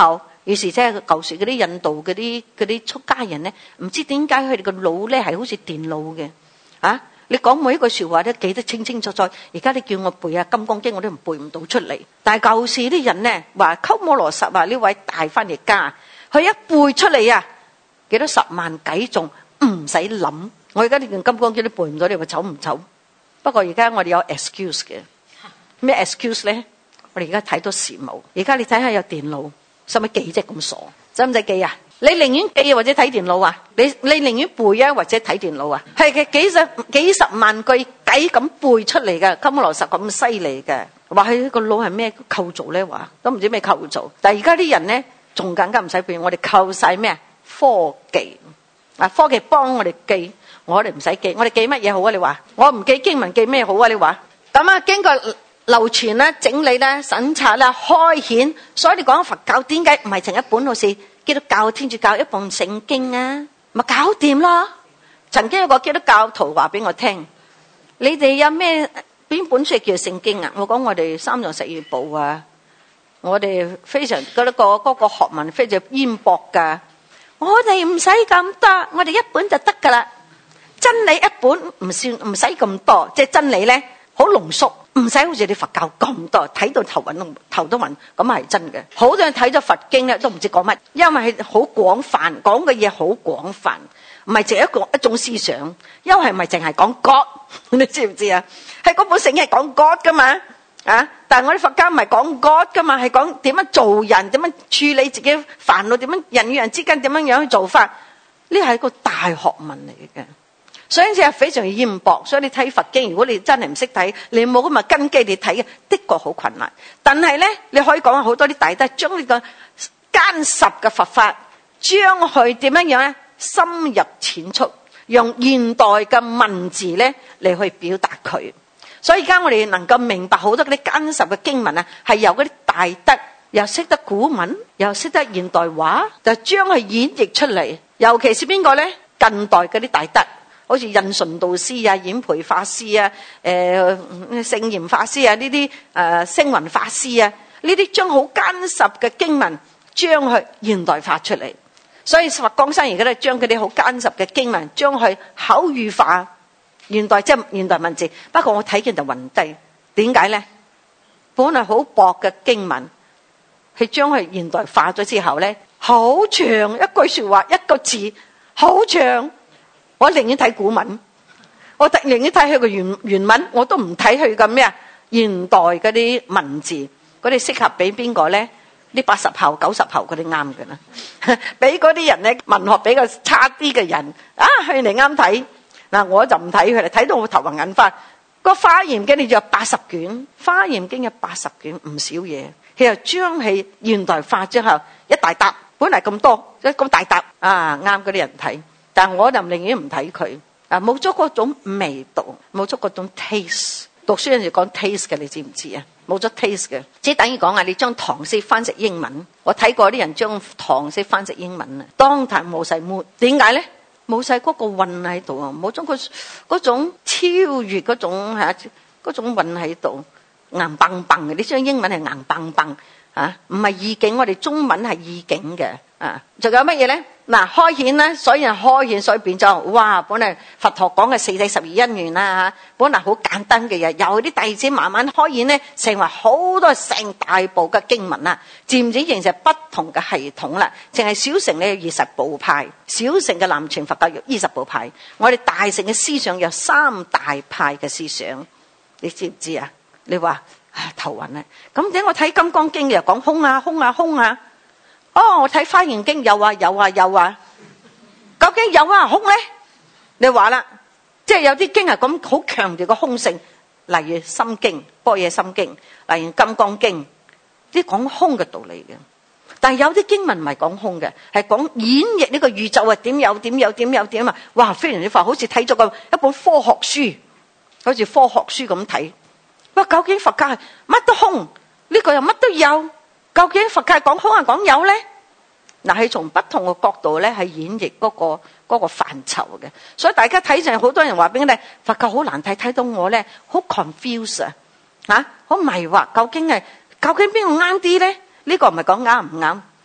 [SPEAKER 1] 於是即係舊時嗰啲印度嗰啲嗰啲出家人咧，唔知點解佢哋個腦咧係好似電腦嘅啊！你講每一句說話都記得清清楚楚。而家你叫我背啊《金剛經》，我都唔背唔到出嚟。但係舊時啲人咧話鳩摩羅什啊呢位大翻譯家，佢一背出嚟啊，幾多十萬偈仲唔使諗。我而家呢件《金剛經》都背唔到，你話醜唔醜？不過而家我哋有 excuse 嘅，咩 excuse 咧？我哋而家睇到時髦。而家你睇下有電腦，使乜記啫咁傻？使唔使記啊？你寧願記或者睇電腦啊？你你寧願背啊或者睇電腦啊？係嘅，幾十幾十萬句偈咁背出嚟嘅，鳩摩羅什咁犀利嘅，話佢個腦係咩構造咧？話都唔知咩構造。但係而家啲人咧仲更加唔使背，我哋靠晒咩啊？科技啊，科技幫我哋記，我哋唔使記，我哋記乜嘢好啊？你話我唔記經文記咩好啊？你話咁啊？經過流傳啦、整理啦、審查啦、開顯，所以你講佛教點解唔係成一本好似基督教、天主教一本聖經啊？咪搞掂咯！曾經有個基督教徒話俾我聽：你哋有咩邊本書叫聖經啊？我講我哋三藏十二部啊，我哋非常嗰、嗰個嗰、嗰個學問非常淵博噶。我哋唔使咁多，我哋一本就得噶啦。真理一本唔算唔使咁多，即係真理咧好濃縮。唔使好似你佛教咁多，睇到頭暈頭都暈，咁係真嘅。好多人睇咗佛經咧，都唔知講乜，因為係好廣泛，講嘅嘢好廣泛，唔係淨係一個一種思想。因為唔係淨係講 God， 你知唔知啊？係嗰本聖經係講 God 噶嘛啊！但係我哋佛教唔係講 God 噶嘛，係講點樣做人，點樣處理自己煩惱，點樣人與人之間點樣樣去做法。呢係一個大學問嚟嘅。所以係非常淵博，所以你睇佛經，如果你真係唔識睇，你冇咁嘅根基，你睇嘅的確好困難。但係咧，你可以講好多啲大德將呢個艱澀嘅佛法，將佢點樣樣咧深入淺出，用現代嘅文字咧嚟去表達佢。所以而家我哋能夠明白好多嗰啲艱澀嘅經文啊，係由嗰啲大德又識得古文，又識得現代話，就將佢演繹出嚟。尤其是邊個咧？近代嗰啲大德。好似印順導師啊、演培法師啊、誒聖嚴法師啊呢啲誒星雲法師啊，呢啲將好艱澀嘅經文將佢現代化出嚟。所以佛光山而家咧將佢啲好艱澀嘅經文將佢口語化，現代即係現代文字。不過我睇見就暈低，點解咧？本來好薄嘅經文，佢將佢現代化咗之後咧，好長一句說話一個字，好長。我寧願睇古文，我寧願睇佢個原原文，我都唔睇佢嘅咩啊現代嗰啲文字，嗰啲適合俾邊個咧？啲八十後、九十後嗰啲啱嘅啦，俾嗰啲人咧文學比較差啲嘅人啊，佢哋啱睇嗱，我就唔睇佢哋，睇到我頭暈眼花。個華嚴經你就有八十卷，華嚴經有八十卷唔少嘢，佢又將佢現代化之後一大沓，本嚟咁多一咁大沓啊，啱嗰啲人睇。但我就寧願唔睇佢啊，冇咗嗰種味道，冇咗嗰種 taste。讀書有陣時講 taste 嘅，你知唔知啊？冇咗 taste 嘅，即係等於講啊，你將唐詩翻譯英文，我睇過啲人將唐詩翻譯英文啊，當堂冇晒 mood。點解咧？冇晒嗰個韻喺度啊，冇咗個嗰種超越嗰種嚇嗰種韻喺度，硬崩崩嘅。你將英文係硬崩崩啊，唔係意境，我哋中文係意境嘅啊。仲有乜嘢咧？嗱，開顯咧，所以人開顯，所以變咗哇！本嚟佛陀講嘅四諦十二因緣啦，本嚟好簡單嘅嘢，由啲弟子慢慢開顯咧，成為好多成大部嘅經文啦，漸漸形成不同嘅系統啦。淨係小乘咧有二十部派，小乘嘅南傳佛教有二十部派，我哋大乘嘅思想有三大派嘅思想，你知唔知啊？你話啊頭暈咧，咁點我睇《金剛經》又講空啊空啊空啊？哦，我睇《華嚴經》有啊有啊有啊，究竟有啊空咧？你話啦，即係有啲經係咁好強調個空性，例如《心經》、《般若心經》，例如《金剛經》，啲講空嘅道理嘅。但係有啲經文唔係講空嘅，係講演繹呢個宇宙啊點有點有點有點啊！哇，非常之快，好似睇咗個一本科學書，好似科學書咁睇。哇，究竟佛教係乜都空，呢個又乜都有？究竟佛教係講空係講有咧？嗱，係從不同嘅角度咧，係演繹嗰個嗰個範疇嘅。所以大家睇就好多人話俾你聽，佛教好難睇，睇到我咧好 confuse 啊，吓好迷惑。究竟係究竟邊個啱啲咧？呢個唔係講啱唔啱，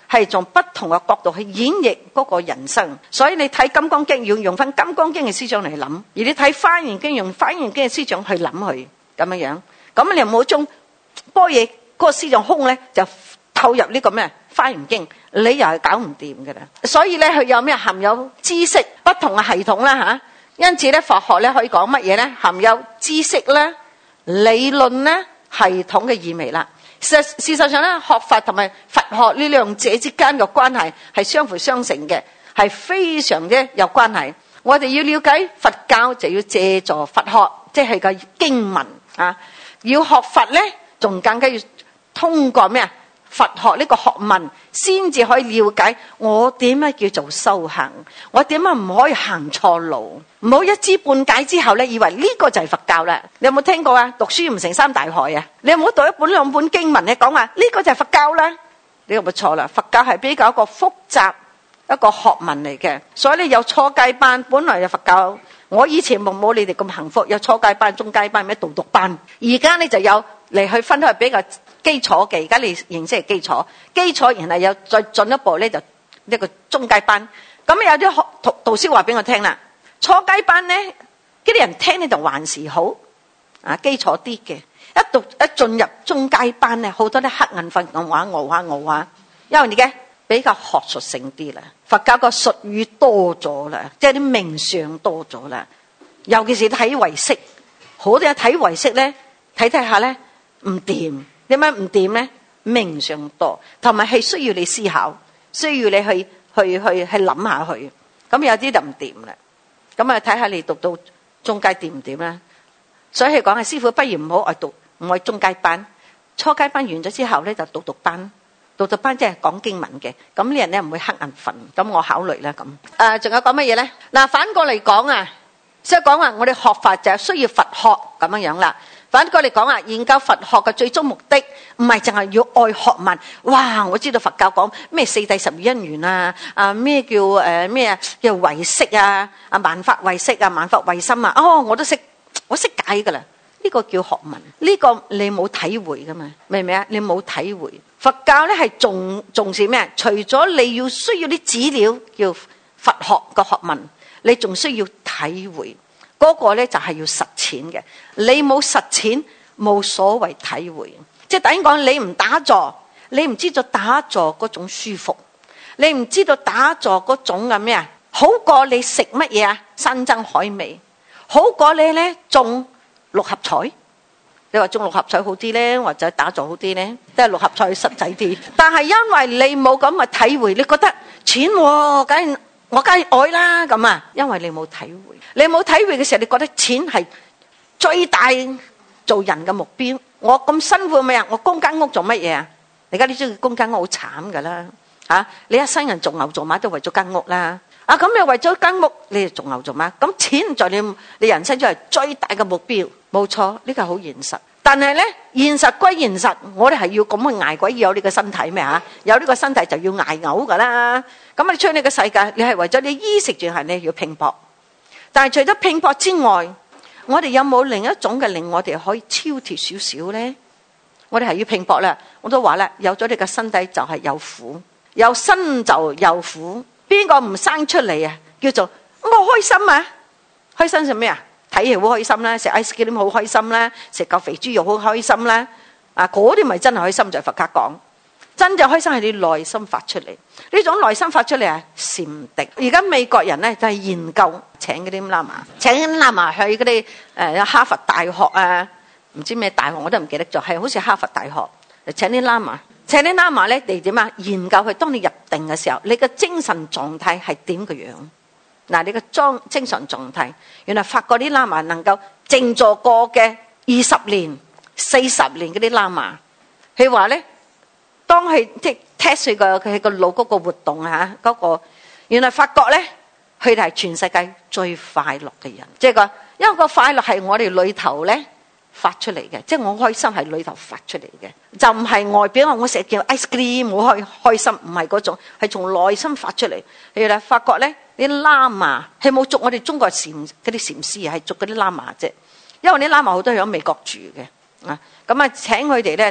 [SPEAKER 1] 係從不同嘅角度去演繹嗰個人生。所以你睇《金剛經》要用翻《金剛經》嘅思想嚟諗，而你睇《華嚴經》用《華嚴經》嘅思想去諗佢咁樣樣。咁你唔好將般若嗰個思想空咧，就透入呢個咩《華嚴經》，你又係搞唔掂㗎啦。所以咧，佢有咩含有知識不同嘅系統啦嚇。因此咧，佛學咧可以講乜嘢咧？含有知識咧、理論咧、系統嘅意味啦。事實事實上咧，學法同埋佛學呢兩者之間嘅關係係相輔相成嘅，係非常之有關係。我哋要了解佛教，就要借助佛學，即係個經文啊。要學佛咧，仲更加要通過咩啊？佛學呢個學問，先至可以了解我點樣叫做修行，我點樣唔可以行錯路，唔好一知半解之後咧，以為呢個就係佛教啦。你有冇聽過啊？讀書唔成三大害啊！你有冇讀一本兩本經文咧，講話呢個就係佛教啦？你有冇錯啦？佛教係比較一個複雜一個學問嚟嘅，所以你有初階班，本來有佛教。我以前冇冇你哋咁幸福，有初階班、中階班、咩導讀班，而家你就有嚟去分開比較基礎嘅。而家你認識係基礎，基礎然後有再進一步咧，就一個中階班。咁有啲學導導師話俾我聽啦，初階班咧，嗰啲人聽咧就還是好啊，基礎啲嘅。一讀一進入中階班咧，好多啲黑眼瞓咁話熬下熬下，因為你嘅比較學術性啲啦，佛教個術語多咗啦，即係啲名相多咗啦。尤其是睇唯識，好多人睇唯識咧，睇睇下咧唔掂。點解唔掂咧？名相多，同埋係需要你思考，需要你去去去去諗下去。咁有啲就唔掂啦。咁啊睇下你讀到中階掂唔掂啦。所以佢講啊，師傅不如唔好愛讀，唔愛中階班，初階班完咗之後咧就讀讀班。導讀班即係講經文嘅，咁呢人咧唔會瞌眼瞓，咁我考慮啦咁。誒，仲有講乜嘢咧？嗱，反過嚟講啊，即係講話我哋學法就係需要佛學咁樣樣啦。反過嚟講啊，研究佛學嘅最終目的唔係淨係要愛學問。哇，我知道佛教講咩四諦十二因緣啊，啊咩叫誒咩啊叫唯識啊，啊萬法唯識啊，萬法唯心啊，哦我都識，我識解噶啦。呢個叫學問，呢個你冇體會噶嘛？明唔明啊？你冇體會。佛教咧係重重視咩？除咗你要需要啲資料叫佛學個學問，你仲需要體會。嗰個咧就係要實踐嘅。你冇實踐，冇所謂體會。即係等於講你唔打坐，你唔知道打坐嗰種舒服，你唔知道打坐嗰種嘅咩啊？好過你食乜嘢啊？山珍海味，好過你咧中六合彩。你話中六合彩好啲咧，或者打坐好啲咧，都係六合彩實際啲。但係因為你冇咁嘅體會，你覺得錢喎，梗係我梗係愛啦咁啊。因為你冇體會，你冇體會嘅時候，你覺得錢係最大做人嘅目標。我咁辛苦咩啊？我供間屋做乜嘢啊？而家你知道供間屋好慘噶啦嚇！你一生人做牛做馬都為咗間屋啦。啊咁你為咗間屋，你做牛做馬，咁錢在你你人生中係最大嘅目標。冇錯，呢個係好現實。但係咧，現實歸現實，我哋係要咁去捱鬼，要有呢個身體咩嚇？有呢個身體就要捱嘔噶啦。咁你出呢個世界，你係為咗你衣食住行，你要拼搏。但係除咗拼搏之外，我哋有冇另一種嘅令我哋可以超脫少少咧？我哋係要拼搏啦。我都話啦，有咗你個身體就係有苦，有身就有苦。邊個唔生出嚟啊？叫做我開心啊！開心係咩啊？睇戲好開心啦，食 ice cream 好開心啦，食嚿肥豬肉好開心啦。啊，嗰啲咪真係開心，就係佛家講。真正開心係你內心發出嚟，呢種內心發出嚟係禪定。而家美國人咧就係研究請嗰啲喇嘛，請啲喇嘛去嗰啲誒哈佛大學啊，唔知咩大學我都唔記得咗，係好似哈佛大學請啲喇嘛。請啲喇嘛咧，你點啊？研究佢，當你入定嘅時候，你嘅精神狀態係點嘅樣？嗱，你嘅裝精神狀態，原來法國啲喇嘛能夠靜坐過嘅二十年、四十年嗰啲喇嘛，佢話咧，當佢即係 test 佢個佢個腦嗰個活動啊，嗰個原來發覺咧，佢哋係全世界最快樂嘅人，即係個，因為個快樂係我哋裏頭咧。發出嚟嘅，即係我開心係裏頭發出嚟嘅，就唔係外表話我成日叫 ice cream 我開開心，唔係嗰種，係從內心發出嚟。譬如咧，發覺咧啲喇嘛係冇捉我哋中國禪嗰啲禪師，係捉嗰啲喇嘛啫。因為啲喇嘛好多喺美國住嘅啊，咁啊請佢哋咧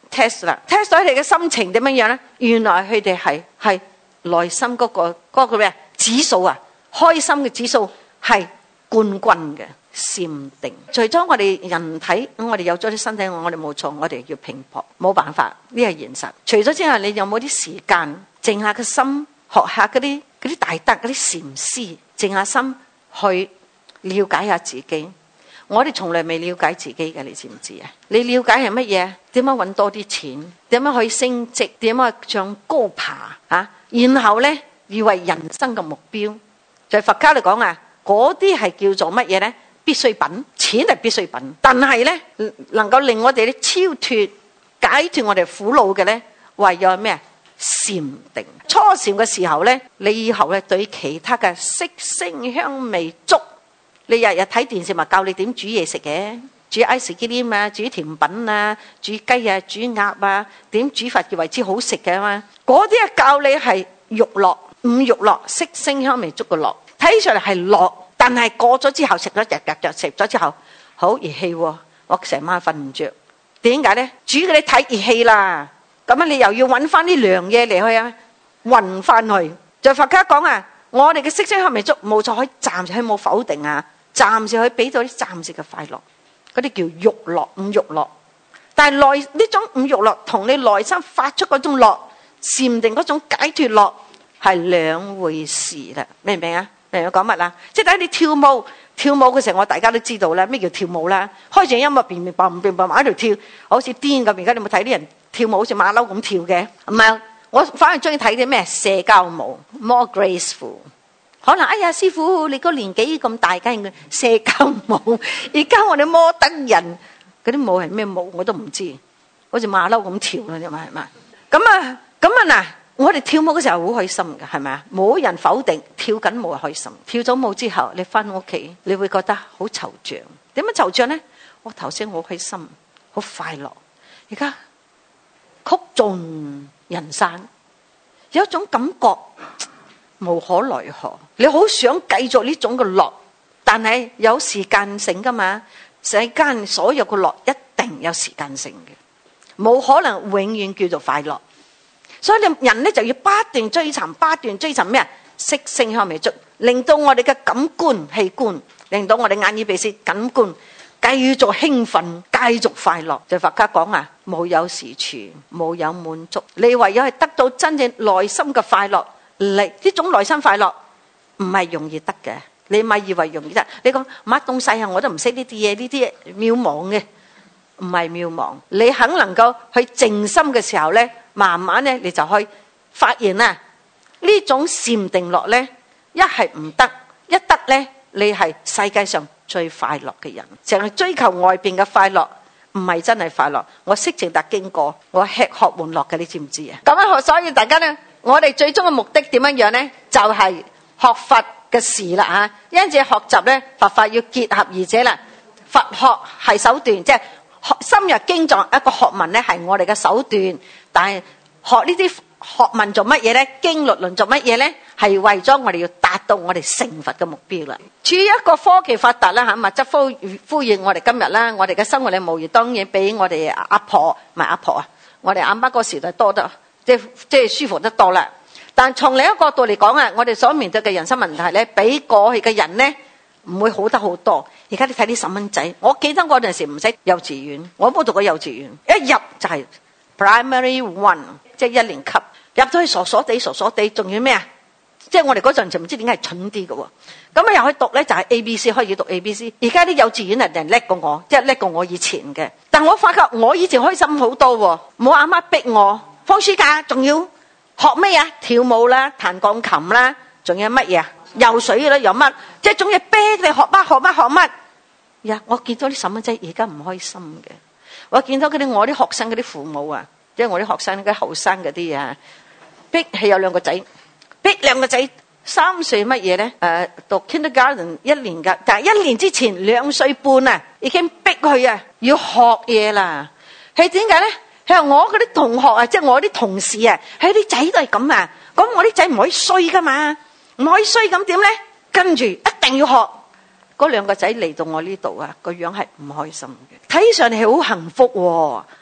[SPEAKER 1] test 啦 ，test 到佢哋嘅心情點樣樣咧？原來佢哋係係內心嗰個嗰個咩指數啊，開心嘅指數係冠軍嘅。禪定，除咗我哋人體，我哋有咗啲身體，我哋冇錯，我哋要拼搏，冇辦法，呢係現實。除咗之外，你有冇啲時間靜下個心，學下嗰啲嗰啲大德嗰啲禪師，靜下心去了解下自己。我哋從來未了解自己嘅，你知唔知啊？你了解係乜嘢？點樣搵多啲錢？點樣去升職？點樣上高爬啊？然後咧，以為人生嘅目標，在佛教嚟講啊，嗰啲係叫做乜嘢咧？必需品，錢係必需品，但係咧能夠令我哋咧超脫解脫我哋苦惱嘅咧，唯有咩啊？禪定。初禪嘅時候咧，你以後咧對其他嘅色聲香味觸，你日日睇電視咪教你點煮嘢食嘅，煮 ice cream 啊，煮甜品啊，煮雞啊，煮鴨啊，點煮法叫為之好食嘅嘛？嗰啲係教你係欲樂，五欲樂，色聲香味觸嘅樂，睇上嚟係樂。但係過咗之後食咗日日日食咗之後好熱氣，我成晚瞓唔着。點解咧？煮嘅你睇熱氣啦，咁啊你又要搵翻啲涼嘢嚟去啊，運翻去。在佛家講啊，我哋嘅色聲香味觸冇錯，可以暫時去冇否定啊，暫時去俾到啲暫時嘅快樂，嗰啲叫欲樂，五欲樂。但係內呢種五欲樂同你內心發出嗰種樂，禪定嗰種解脫樂係兩回事啦，明唔明啊？明我講乜啦？即係等你跳舞，跳舞嘅時候，我大家都知道啦，咩叫跳舞啦？開住音樂，變變變變變，喺度跳，好似癲咁。而家你有冇睇啲人跳舞好似馬騮咁跳嘅？唔係，我反而中意睇啲咩社交舞 ，more graceful。可能哎呀，師傅你個年紀咁大，梗係社交舞。而家我哋摩登人嗰啲舞係咩舞我都唔知，好似馬騮咁跳啦，係咪？係咪？咁啊，咁啊嗱。我哋跳舞嘅時候好開心嘅，係咪啊？冇人否定跳緊舞係開心。跳咗舞之後，你翻屋企，你會覺得好惆悵。點樣惆悵咧？我頭先好開心，好快樂。而家曲盡人散，有一種感覺無可奈何。你好想繼續呢種嘅樂，但係有時間性噶嘛？世間所有嘅樂一定有時間性嘅，冇可能永遠叫做快樂。所以你人咧就要不斷追尋，不斷追尋咩啊？色聲香味觸，令到我哋嘅感官器官，令到我哋眼耳鼻舌感官繼續興奮，繼續快樂。就佛家講啊，無有是處，無有滿足。你唯有係得到真正內心嘅快樂，嚟呢種內心快樂唔係容易得嘅。你咪以為容易得？你講乜東西啊？我都唔識呢啲嘢，呢啲渺茫嘅，唔係渺茫。你肯能夠去靜心嘅時候咧，慢慢咧，你就可以發現啊，呢種禪定樂咧，一係唔得，一得咧，你係世界上最快樂嘅人。淨係追求外邊嘅快樂，唔係真係快樂。我識淨達經過，我吃喝玩樂嘅，你知唔知啊？咁樣，所以大家咧，我哋最終嘅目的點樣樣咧，就係、是、學佛嘅事啦吓。因此學習咧，佛法要結合二者啦。佛學係手段，即係深入經藏一個學問咧，係我哋嘅手段。但係學呢啲學問做乜嘢咧？經律論做乜嘢咧？係為咗我哋要達到我哋成佛嘅目標啦。處於一個科技發達啦吓，物質呼呼應我哋今日啦，我哋嘅生活嘅模樣當然比我哋阿婆唔係阿婆啊，我哋阿媽嗰時代多得即係即係舒服得多啦。但從另一個角度嚟講啊，我哋所面對嘅人生問題咧，比過去嘅人咧唔會好得好多。而家你睇啲細蚊仔，我記得嗰陣時唔使幼稚園，我冇讀過幼稚園，一入就係 primary one， 即係一年級，入咗去傻傻地傻傻地，仲要咩啊？即係我哋嗰陣就唔知點解係蠢啲嘅喎。咁啊入去讀咧就係 A B C， 開始讀 A B C。而家啲幼稚園係人叻過我，即係叻過我以前嘅。但我發覺我以前開心好多喎，冇阿媽逼我放暑假，仲要學咩啊？跳舞啦，彈鋼琴啦，仲有乜嘢啊？游水啦，有乜？即係總要逼你學乜學乜學乜。呀！我見到啲細蚊仔而家唔開心嘅，我見到嗰啲我啲學生嗰啲父母啊，即係我啲學生嗰啲後生嗰啲啊，逼係有兩個仔，逼兩個仔三歲乜嘢咧？誒、呃，讀 kindergarten 一年噶，但係一年之前兩歲半啊，已經逼佢啊要學嘢啦。係點解咧？佢話我嗰啲同學啊，即係我啲同事啊，佢啲仔都係咁啊，咁我啲仔唔可以衰噶嘛，唔可以衰咁點咧？跟住一定要學。嗰兩個仔嚟到我呢度啊，個樣係唔開心嘅，睇上嚟係好幸福喎。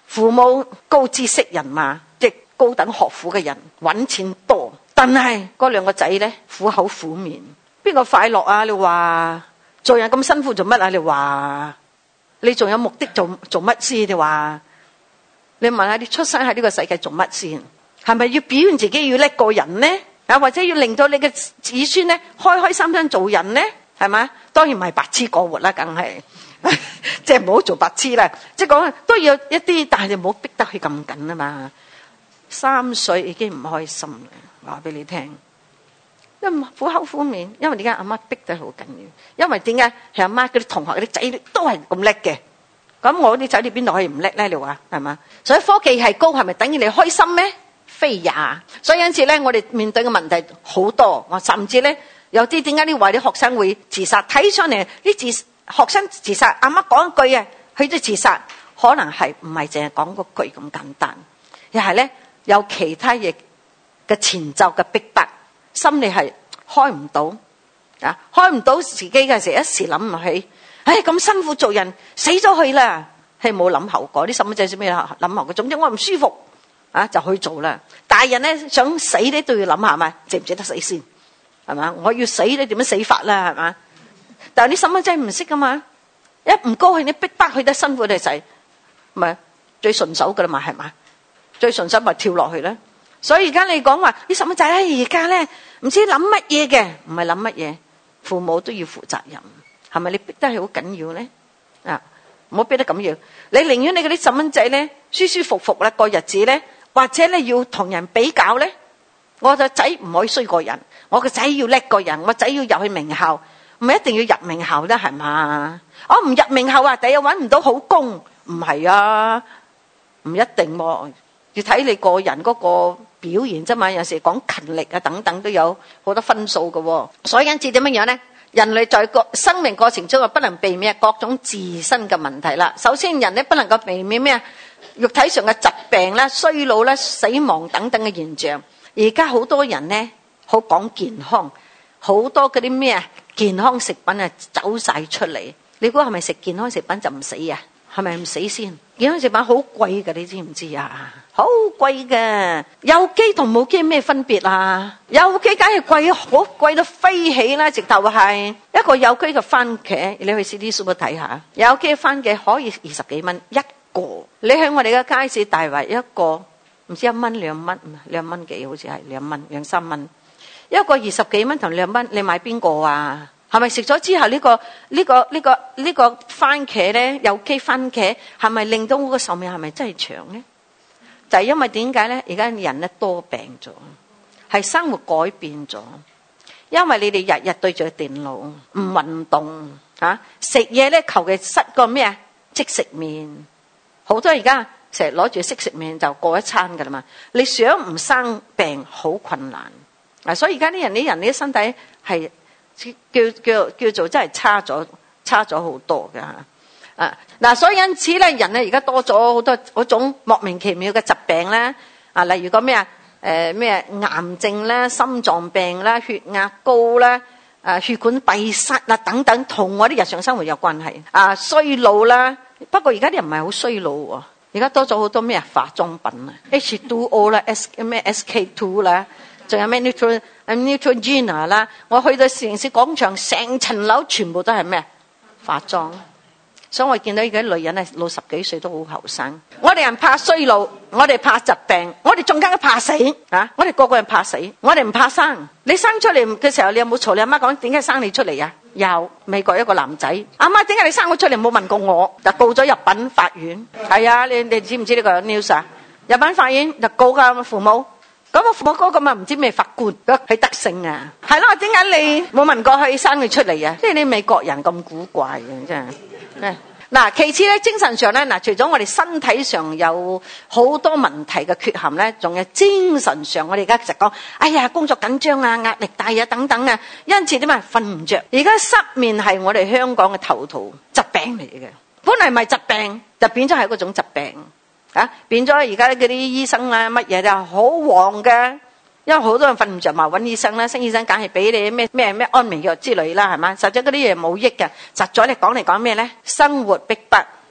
[SPEAKER 1] 父母高知識人嘛，即係高等學府嘅人，搵錢多，但係嗰兩個仔咧苦口苦面，邊個快樂啊？你話做人咁辛苦做乜啊？你話你仲有目的做做乜先？你話你問下你出生喺呢個世界做乜先？係咪要表現自己要叻過人呢？啊，或者要令到你嘅子孫咧開開心心做人呢？係咪？當然唔係白痴過活啦，梗係即係唔好做白痴啦。即係講都要一啲，但係你唔好逼得佢咁緊啊嘛。三歲已經唔開心啦，話俾你聽。因為苦口苦面，因為點解阿媽逼得好緊要？因為點解係阿媽嗰啲同學嗰啲仔女都係咁叻嘅，咁我啲仔女邊度可以唔叻咧？你話係嘛？所以科技係高，係咪等於你開心咩？非也。所以因此咧，我哋面對嘅問題好多，我甚至咧有啲點解啲話啲學生會自殺？睇上嚟啲自學生自殺，阿媽講一句啊，佢都自殺，可能係唔係淨係講嗰句咁簡單，又係咧有其他嘢嘅前奏嘅逼迫，心理係開唔到啊，開唔到自己嘅時候，一時諗唔起，唉，咁辛苦做人，死咗去啦，係冇諗後果。啲細蚊仔做咩諗後果？總之我唔舒服啊，就去做啦。大人咧想死咧都要諗下，係咪值唔值得死先？係嘛？我要死咧點樣死法啦？係嘛？但係啲細蚊仔唔識噶嘛，一唔高興你逼迫佢得辛苦你死，咪最順手噶啦嘛，係嘛？最順手咪跳落去啦。所以而家你講話啲細蚊仔咧，而家咧唔知諗乜嘢嘅，唔係諗乜嘢，父母都要負責任，係咪？你逼得係好緊要咧啊！唔好逼得咁要，你寧願你嗰啲細蚊仔咧舒舒服服啦過日子咧，或者你要同人比較咧，我個仔唔可以衰過人，我個仔要叻過人，我仔要入去名校，唔係一定要入名校啦，係嘛？我唔入名校啊，第日搵唔到好工，唔係啊，唔一定喎，要睇你個人嗰個表現啫嘛。有時講勤力啊等等都有好多分數嘅，所以因此點樣樣咧？人類在個生命過程中啊，不能避免各種自身嘅問題啦。首先，人咧不能夠避免咩啊？肉體上嘅疾病啦、衰老啦、死亡等等嘅現象。而家好多人咧好講健康，好多嗰啲咩啊健康食品啊走晒出嚟。你估係咪食健康食品就唔死啊？係咪唔死先？健康食品好貴㗎，你知唔知啊？好貴嘅，有機同冇機咩分別啊？有機梗係貴，好貴到飛起啦！直頭係一個有機嘅番茄，你去 City Super 睇下，有機嘅番茄可以二十幾蚊一個。你去我哋嘅街市大圍一個，唔知一蚊兩蚊，兩蚊幾好似係兩蚊兩三蚊，一個二十幾蚊同兩蚊，你買邊個啊？係咪食咗之後呢個呢個呢個呢個番茄咧，有機番茄係咪令到我個壽命係咪真係長咧？就係因為點解咧？而家人咧多病咗，係生活改變咗。因為你哋日日對住個電腦，唔運動啊，食嘢咧求其塞個咩啊即食麵，好多而家成日攞住即食麵就過一餐噶啦嘛。你想唔生病好困難啊！所以而家啲人啲人啲身體係。叫叫叫做真係差咗，差咗好多㗎啊！嗱，所以因此咧，人咧而家多咗好多嗰種莫名其妙嘅疾病咧啊，例如個咩啊誒咩癌症啦、心臟病啦、血壓高啦、啊血管閉塞啦等等，同我啲日常生活有關係啊。衰老啦，不過而家啲人唔係好衰老喎，而家多咗好多咩化妝品啊 ，H 二 O 啦 ，S 咩 S K two 啦。仲有咩 Neutral Neutrogena 啦？我去到城市廣場，成層樓全部都係咩化妝，所以我見到而家女人咧，六十幾歲都好後生。我哋人怕衰老，我哋怕疾病，我哋仲加怕死啊！我哋個個人怕死，我哋唔怕生。你生出嚟嘅時候，你有冇嘈你阿媽講點解生你出嚟啊？有美國一個男仔，阿媽點解你生我出嚟冇問過我？就告咗入稟法院。係啊，你你知唔知呢個 news 啊？入稟法院就告㗎父母。咁我父母嗰個咪唔知咩法官，佢得勝啊！係咯，點解你冇問過佢生佢出嚟啊？即係你美國人咁古怪嘅，真係。嗱，其次咧，精神上咧，嗱，除咗我哋身體上有好多問題嘅缺陷咧，仲有精神上，我哋而家成日講，哎呀，工作緊張啊，壓力大啊，等等啊，因此點啊，瞓唔着。而家失眠係我哋香港嘅頭圖疾病嚟嘅，本嚟唔係疾病，就變咗係嗰種疾病。啊，變咗而家嗰啲醫生啊，乜嘢就好旺嘅，因為好多人瞓唔着嘛，揾醫生啦，升醫生梗係俾你咩咩咩安眠藥之類啦，係嘛？實際嗰啲嘢冇益嘅，實在嚟講嚟講咩咧？生活逼迫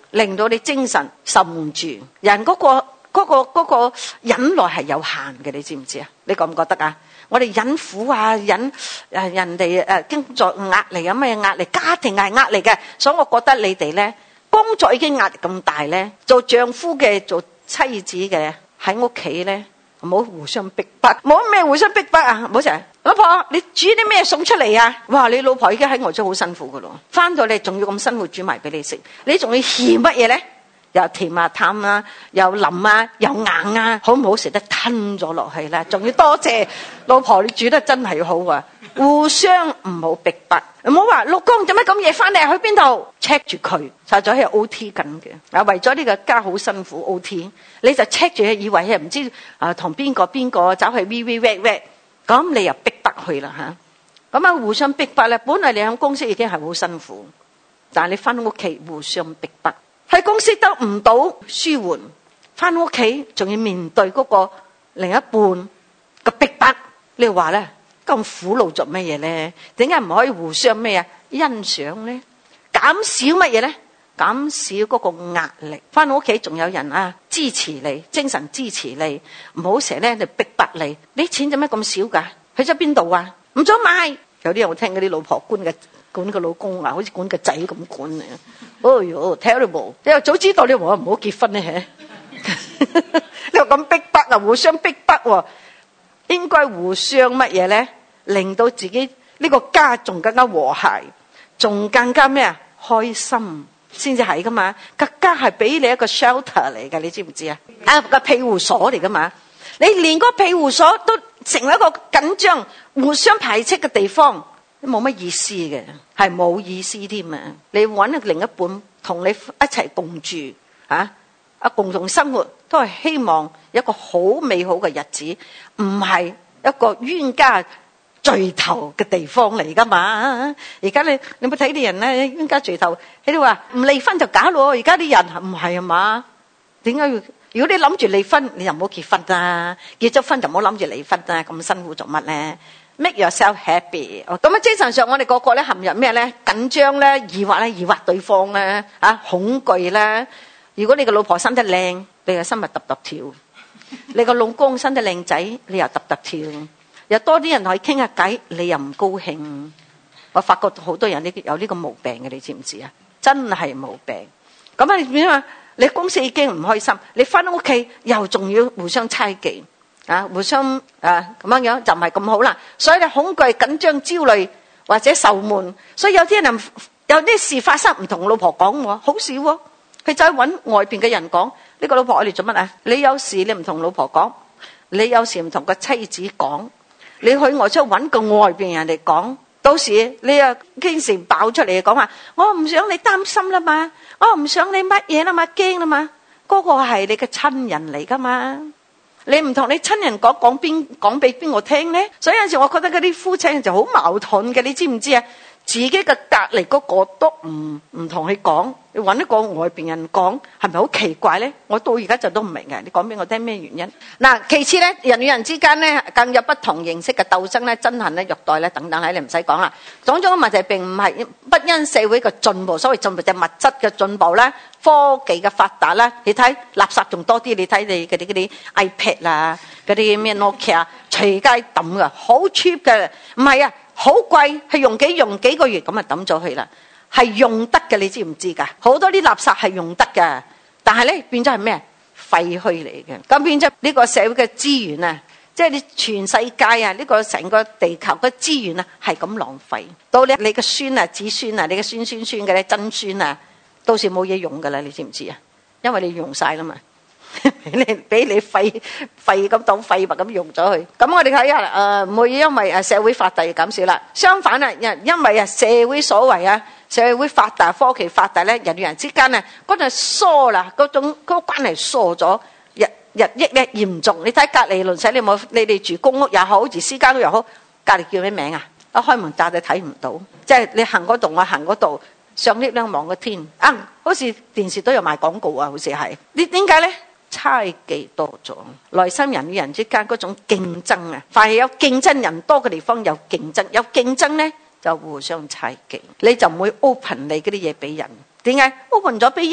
[SPEAKER 1] 令到你精神受唔住。人嗰、嗰個、嗰個、嗰個忍耐係有限嘅，你知唔知啊？你覺唔覺得啊？我哋忍苦啊，忍誒人哋誒經作壓力啊，咩壓力？家庭係壓力嘅，所以我覺得你哋咧工作已經壓力咁大咧，做丈夫嘅、做妻子嘅喺屋企咧，唔好互相逼迫，冇咩互相逼迫啊！唔好成日老婆，你煮啲咩餸出嚟啊？哇！你老婆已經喺外咗好辛苦噶咯，翻到嚟仲要咁辛苦煮埋俾你食，你仲要嫌乜嘢咧？又甜啊、淡啊、又腍啊、又硬啊，好唔好食得吞咗落去啦？仲要多謝老婆，你煮得真係好啊！互相唔好逼迫，唔好話老公做乜咁夜翻嚟去邊度 check 住佢，實在係 O T 緊嘅啊！為咗呢個家好辛苦 O T， 你就 check 住佢，以為係唔知啊同邊個邊個走去 V V W W， 咁你又逼迫佢啦嚇！咁啊互相逼迫咧，本來你喺公司已經係好辛苦，但係你翻屋企互相逼迫。喺公司得唔到舒緩，翻屋企仲要面對嗰個另一半嘅逼迫，你話咧咁苦惱做乜嘢咧？點解唔可以互相咩啊欣賞咧？減少乜嘢咧？減少嗰個壓力。翻到屋企仲有人啊支持你，精神支持你，唔好成日咧就逼迫你。你錢做咩咁少噶？去咗邊度啊？唔准買。有啲人我聽嗰啲老婆管嘅管個老公啊，好似管個仔咁管啊。哎喲 terrible！ 你又早知道你話唔好結婚咧，你又咁逼迫啊，互相逼迫喎，應該互相乜嘢咧？令到自己呢個家仲更加和諧，仲更加咩啊開心，先至係噶嘛。個家係俾你一個 shelter 嚟噶，你知唔知啊？啊個庇護所嚟噶嘛，你連個庇護所都成為一個緊張、互相排斥嘅地方。冇乜意思嘅，係冇意思添啊！你揾另一半同你一齊共住啊，啊共同生活，都係希望一個好美好嘅日子，唔係一個冤家聚頭嘅地方嚟噶嘛！而家你你冇睇啲人咧冤家聚頭喺度話唔離婚就假咯，而家啲人唔係啊嘛？點解要？如果你諗住離婚，你就唔好結婚啦；結咗婚就唔好諗住離婚啦，咁辛苦做乜咧？Make yourself happy。咁啊，精神上我哋個個咧陷入咩咧？緊張咧，疑惑咧，疑惑對方咧，啊，恐懼咧。如果你個老婆生得靚，你又心咪揼揼跳；你個老公生得靚仔，你又揼揼跳。又多啲人同佢傾下偈，你又唔高興。我發覺好多人呢有呢個毛病嘅，你知唔知啊？真係毛病。咁啊點啊？你公司已經唔開心，你翻屋企又仲要互相猜忌。啊，互相啊咁樣樣就唔係咁好啦，所以你恐懼、緊張、焦慮或者受悶，所以有啲人有啲事發生唔同老婆講喎，好少喎，佢就去揾外邊嘅人講。呢個老婆我哋做乜啊？你有事你唔同老婆講，你有時唔同個妻子講，你去外出揾個外邊人嚟講，到時你又經常爆出嚟講話，我唔想你擔心啦嘛，我唔想你乜嘢啦嘛，驚啦嘛，嗰個係你嘅親人嚟噶嘛。你唔同你親人講，講邊講俾邊個聽咧？所以有陣時我覺得嗰啲夫妻就好矛盾嘅，你知唔知啊？自己嘅隔離嗰個都唔唔同佢講，你揾一個外邊人講，係咪好奇怪咧？我到而家就都唔明嘅，你講俾我聽咩原因？嗱，其次咧，人與人之間咧更有不同形式嘅鬥爭咧、憎恨咧、虐待咧等等咧，你唔使講啦。種種嘅問題並唔係不因社會嘅進步，所謂進步就係物質嘅進步啦、科技嘅發達啦。你睇垃圾仲多啲，你睇你嗰啲嗰啲 iPad 啦、嗰啲咩 Nokia 隨街抌噶，好 cheap 嘅，唔係啊。好貴，係用幾用幾個月咁啊抌咗去啦，係用得嘅，你知唔知噶？好多啲垃圾係用得嘅，但係咧變咗係咩？廢墟嚟嘅。咁變咗呢個社會嘅資源啊，即係你全世界啊，呢個成個地球嘅資源啊，係咁浪費。到你你嘅孫啊、子孫啊、你嘅孫孫孫嘅咧、曾孫啊，到時冇嘢用噶啦，你知唔知啊？因為你用晒啦嘛。你俾你廢廢咁當廢物咁用咗佢，咁我哋睇下誒，唔會因為誒社會發達而減少啦。相反啊，因因為啊社會所謂啊社會發達、科技發達咧，人與人之間啊嗰種疏啦，嗰種嗰個關係疏咗，日日益咧嚴重。你睇隔籬鄰舍，你冇你哋住公屋又好，住私家都又好，隔籬叫咩名啊？一開門閘你睇唔到，即係你行嗰度我行嗰度，上 lift 咧望個天啊，好似電視都有賣廣告啊，好似係。你點解咧？猜忌多咗，內心人與人之間嗰種競爭啊，凡係有競爭，人多嘅地方有競爭，有競爭咧就互相猜忌，你就唔會 open 你嗰啲嘢俾人。點解 open 咗俾人？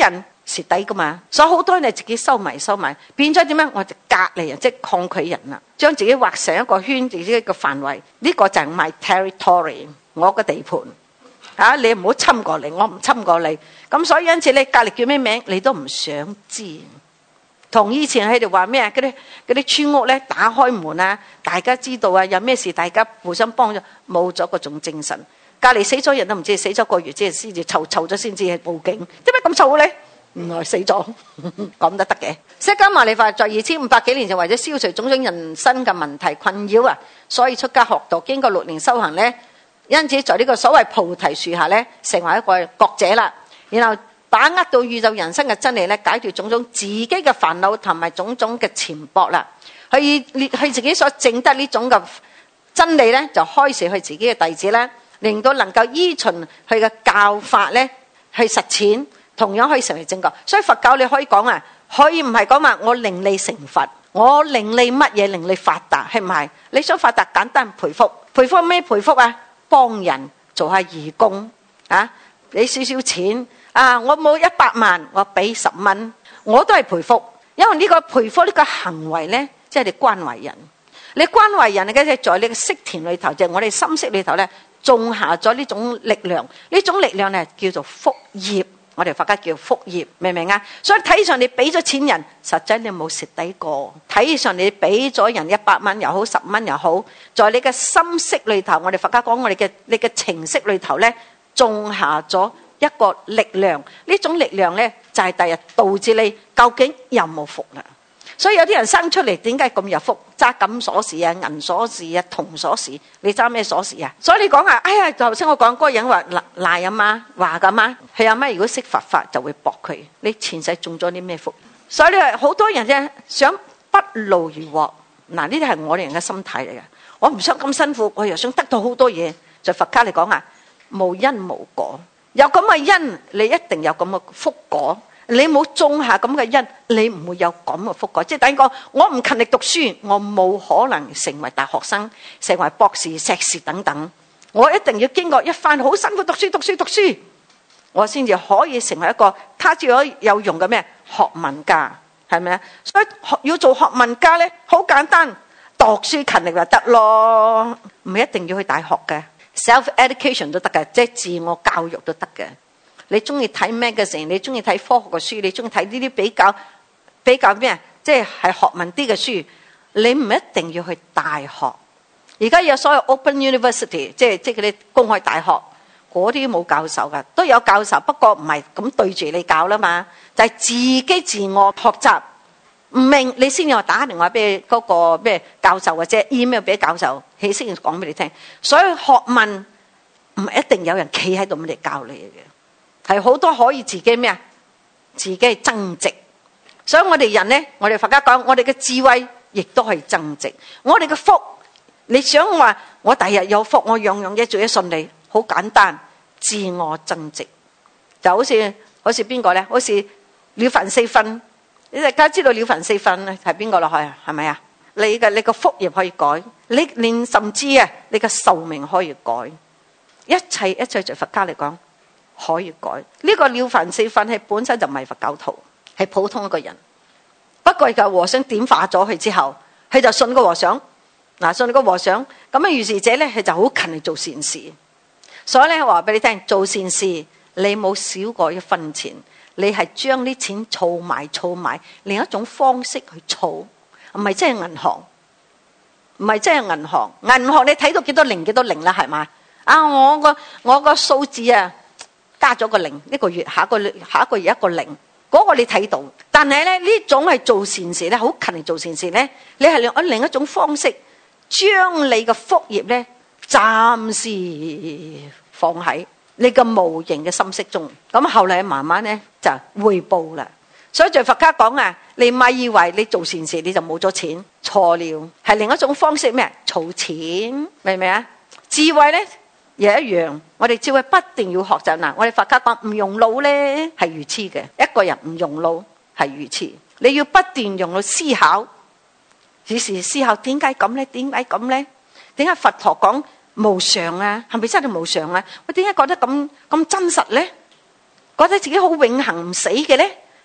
[SPEAKER 1] 蝕底噶嘛，所以好多人係自己收埋收埋，變咗點樣？我就隔離人，即係抗拒人啦，將自己畫成一個圈，自己一個範圍。呢個就係 my territory， 我個地盤啊！你唔好侵過嚟，我唔侵過你。咁所以因此你隔離叫咩名，你都唔想知。同以前喺度話咩？嗰啲嗰啲村屋咧，打開門啊，大家知道啊，有咩事大家互相幫助，冇咗嗰種精神。隔離死咗人都唔知，死咗個月之後先至湊湊咗先至去報警。點解咁湊咧？原來死咗，講得得嘅。釋迦牟尼佛在二千五百幾年就為咗消除種種人生嘅問題困擾啊，所以出家學道，經過六年修行咧，因此在呢個所謂菩提樹下咧，成為一個覺者啦。然後把握到宇宙人生嘅真理咧，解決種種自己嘅煩惱同埋種種嘅纏縛啦。佢佢自己所證得呢種嘅真理咧，就開示佢自己嘅弟子咧，令到能夠依循佢嘅教法咧去實踐。同樣可以成為正覺，所以佛教你可以講啊，可以唔係講話我令你成佛，我令你乜嘢令你發達，係唔係？你想發達簡單培福，培福咩培福啊？幫人做下義工啊，俾少少錢啊，我冇一百萬，我俾十蚊，我都係培福，因為呢個培福呢個行為咧，即係你關懷人，你關懷人嘅即係在你嘅識田裏頭，就係我哋心識裏頭咧，種下咗呢種力量，呢種力量咧叫做福業。我哋佛家叫福業，明唔明啊？所以睇上你俾咗錢人，實際你冇蝕底過。睇上你俾咗人一百蚊又好，十蚊又好，在你嘅心識裏頭，我哋佛家講我哋嘅你嘅情識裏頭咧，種下咗一個力量。呢種力量咧，就係第日導致你究竟有冇福啦。所以有啲人生出嚟點解咁有福？揸金鎖匙啊、銀鎖匙啊、銅鎖匙，你揸咩鎖匙啊？所以你講啊，哎呀，頭先我講嗰個人話賴阿媽話噶嘛，係阿媽如果識佛法就會駁佢。你前世種咗啲咩福？所以你話好多人啫想不勞而獲，嗱呢啲係我哋人嘅心態嚟嘅。我唔想咁辛苦，我又想得到好多嘢。就佛家嚟講啊，無因無果，有咁嘅因，你一定有咁嘅福果。你冇種下咁嘅因，你唔會有咁嘅福果。即係等於講，我唔勤力讀書，我冇可能成為大學生、成為博士、碩士等等。我一定要經過一番好辛苦讀書、讀書、讀書，我先至可以成為一個卡住咗有用嘅咩學問家，係咪啊？所以要做學問家咧，好簡單，讀書勤力就得咯，唔一定要去大學嘅 self education 都得嘅，即係自我教育都得嘅。你中意睇咩嘅時，你中意睇科學嘅書，你中意睇呢啲比較比較咩啊？即係係學問啲嘅書，你唔一定要去大學。而家有所謂 open university， 即係即係嗰啲公開大學，嗰啲冇教授噶，都有教授，不過唔係咁對住你教啦嘛，就係自己自我學習。唔明你先要打電話俾嗰個咩教授或者 email 俾教授，佢先要講俾你聽。所以學問唔一定有人企喺度咁嚟教你嘅。係好多可以自己咩啊？自己增值，所以我哋人咧，我哋佛家講，我哋嘅智慧亦都係增值。我哋嘅福，你想話我第日有福，我樣樣嘢做得順利，好簡單，自我增值。就好似好似邊個咧？好似了凡四訓，你大家知道了凡四訓咧係邊個落去啊？係咪啊？你嘅你個福業可以改，你連甚至啊，你嘅壽命可以改，一切一切在佛家嚟講。可以改呢、這個了凡四訓係本身就唔係佛教徒，係普通一個人。不過個和尚點化咗佢之後，佢就信個和尚。嗱，信個和尚咁啊，如是者咧，佢就好勤力做善事。所以咧，我話俾你聽，做善事你冇少過一分錢，你係將啲錢儲埋儲埋，另一種方式去儲，唔係即係銀行，唔係即係銀行。銀行你睇到幾多零幾多零啦，係嘛？啊，我個我個數字啊！加咗個零，呢個月下個下一個月一個零，嗰個你睇到。但係咧呢種係做善事咧，好勤力做善事咧，你係用另一種方式，將你嘅福業咧暫時放喺你嘅無形嘅心識中。咁後嚟慢慢咧就回報啦。所以在佛家講啊，你咪以為你做善事你就冇咗錢，錯了，係另一種方式咩？儲錢，明唔明啊？智慧咧。又一樣，我哋智慧不斷要學習嗱。我哋佛家講唔用腦咧係愚痴嘅，一個人唔用腦係愚痴。你要不斷用腦思考，只是思考點解咁咧？點解咁咧？點解佛陀講無常啊？係咪真係無常啊？我點解覺得咁咁真實咧？覺得自己好永恆唔死嘅咧？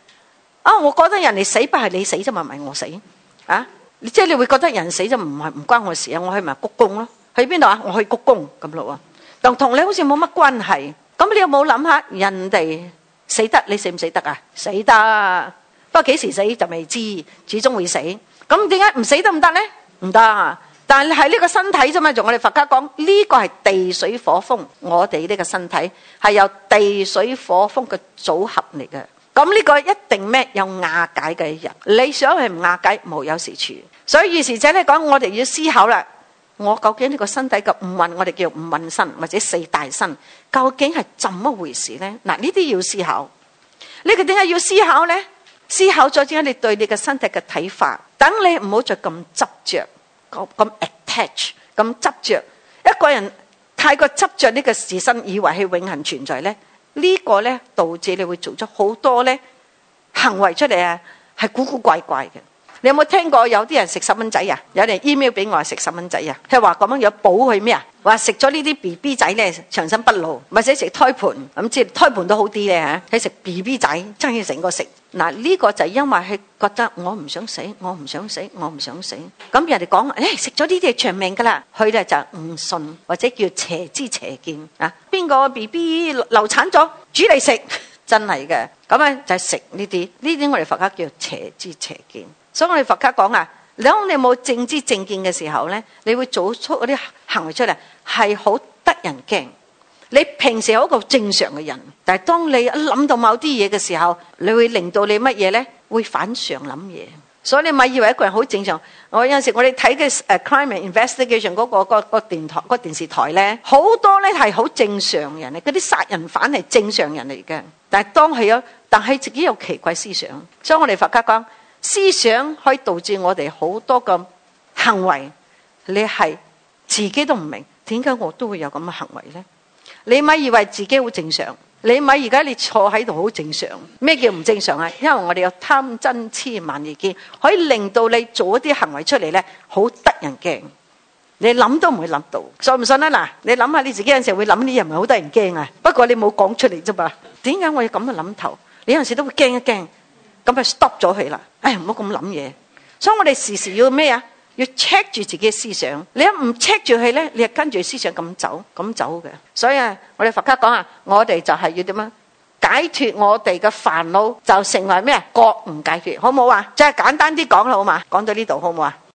[SPEAKER 1] 啊，我覺得人哋死不係你死啫嘛，唔係我死啊！即係你會覺得人死就唔係唔關我事啊，我去咪鞠躬咯，去邊度啊？我去鞠躬咁咯，同同你好似冇乜關係。咁你有冇諗下人哋死得，你死唔死得啊？死得，不過幾時死就未知，始終會死。咁點解唔死得唔得咧？唔得，但係係呢個身體啫嘛。仲我哋佛家講呢個係地水火風，我哋呢個身體係由地水火風嘅組合嚟嘅。咁呢個一定咩？有瓦解嘅一日。你想係唔瓦解，無有是處。所以於是者咧講，我哋要思考啦。我究竟呢個身體嘅五蘊，我哋叫五蘊身或者四大身，究竟係怎麼回事咧？嗱，呢啲要思考。呢個點解要思考咧？思考咗之後，你對你嘅身體嘅睇法，等你唔好再咁執着，咁咁 attach，咁執着。一個人太過執着呢個自身，以為係永恆存在咧。呢個咧導致你會做咗好多咧行為出嚟啊，係古古怪怪嘅。你有冇聽過有啲人食十蚊仔啊？有人 email 俾我話食十蚊仔啊，佢話咁樣樣補佢咩啊？話食咗呢啲 B B 仔咧長生不老，或者食胎盤咁，即係胎盤都好啲咧嚇。佢食 B B 仔，真係成個食。嗱，呢個就係因為佢覺得我唔想死，我唔想死，我唔想死。咁人哋講誒食咗呢啲係長命㗎啦，佢咧就誤信或者叫邪知邪見啊。邊個 B B 流產咗煮嚟食，真係嘅。咁咧就係食呢啲，呢啲我哋佛家叫邪知邪見。所以我哋佛家講啊，當你冇正知正見嘅時候咧，你會做出嗰啲行為出嚟係好得人驚。你平時係一個正常嘅人，但係當你一諗到某啲嘢嘅時候，你會令到你乜嘢咧？會反常諗嘢。所以你咪以為一個人好正常。我有陣時我哋睇嘅誒 crime investigation 嗰個個個電台個電視台咧，好多咧係好正常人嚟，嗰啲殺人犯係正常人嚟嘅。但係當佢有，但係自己有奇怪思想，所以我哋佛家講。思想可以導致我哋好多個行為，你係自己都唔明點解我都會有咁嘅行為呢？你咪以為自己好正常，你咪而家你坐喺度好正常。咩叫唔正常啊？因為我哋有貪嗔癡慢疑見，可以令到你做一啲行為出嚟呢，好得人驚。你諗都唔會諗到，信唔信啊？嗱，你諗下你自己有陣時會諗啲嘢，唔係好得人驚啊。不過你冇講出嚟啫嘛。點解我有咁嘅諗頭？你有陣時都會驚一驚。咁就 stop 咗佢啦！哎呀，唔好咁諗嘢。所以我哋時時要咩啊？要 check 住自己嘅思想。你一唔 check 住佢咧，你就跟住思想咁走，咁走嘅。所以啊，我哋佛家講啊，我哋就係要點樣解脫我哋嘅煩惱，就成為咩啊？覺悟解脫，好唔好啊？即係簡單啲講啦，好嘛？講到呢度好唔好啊？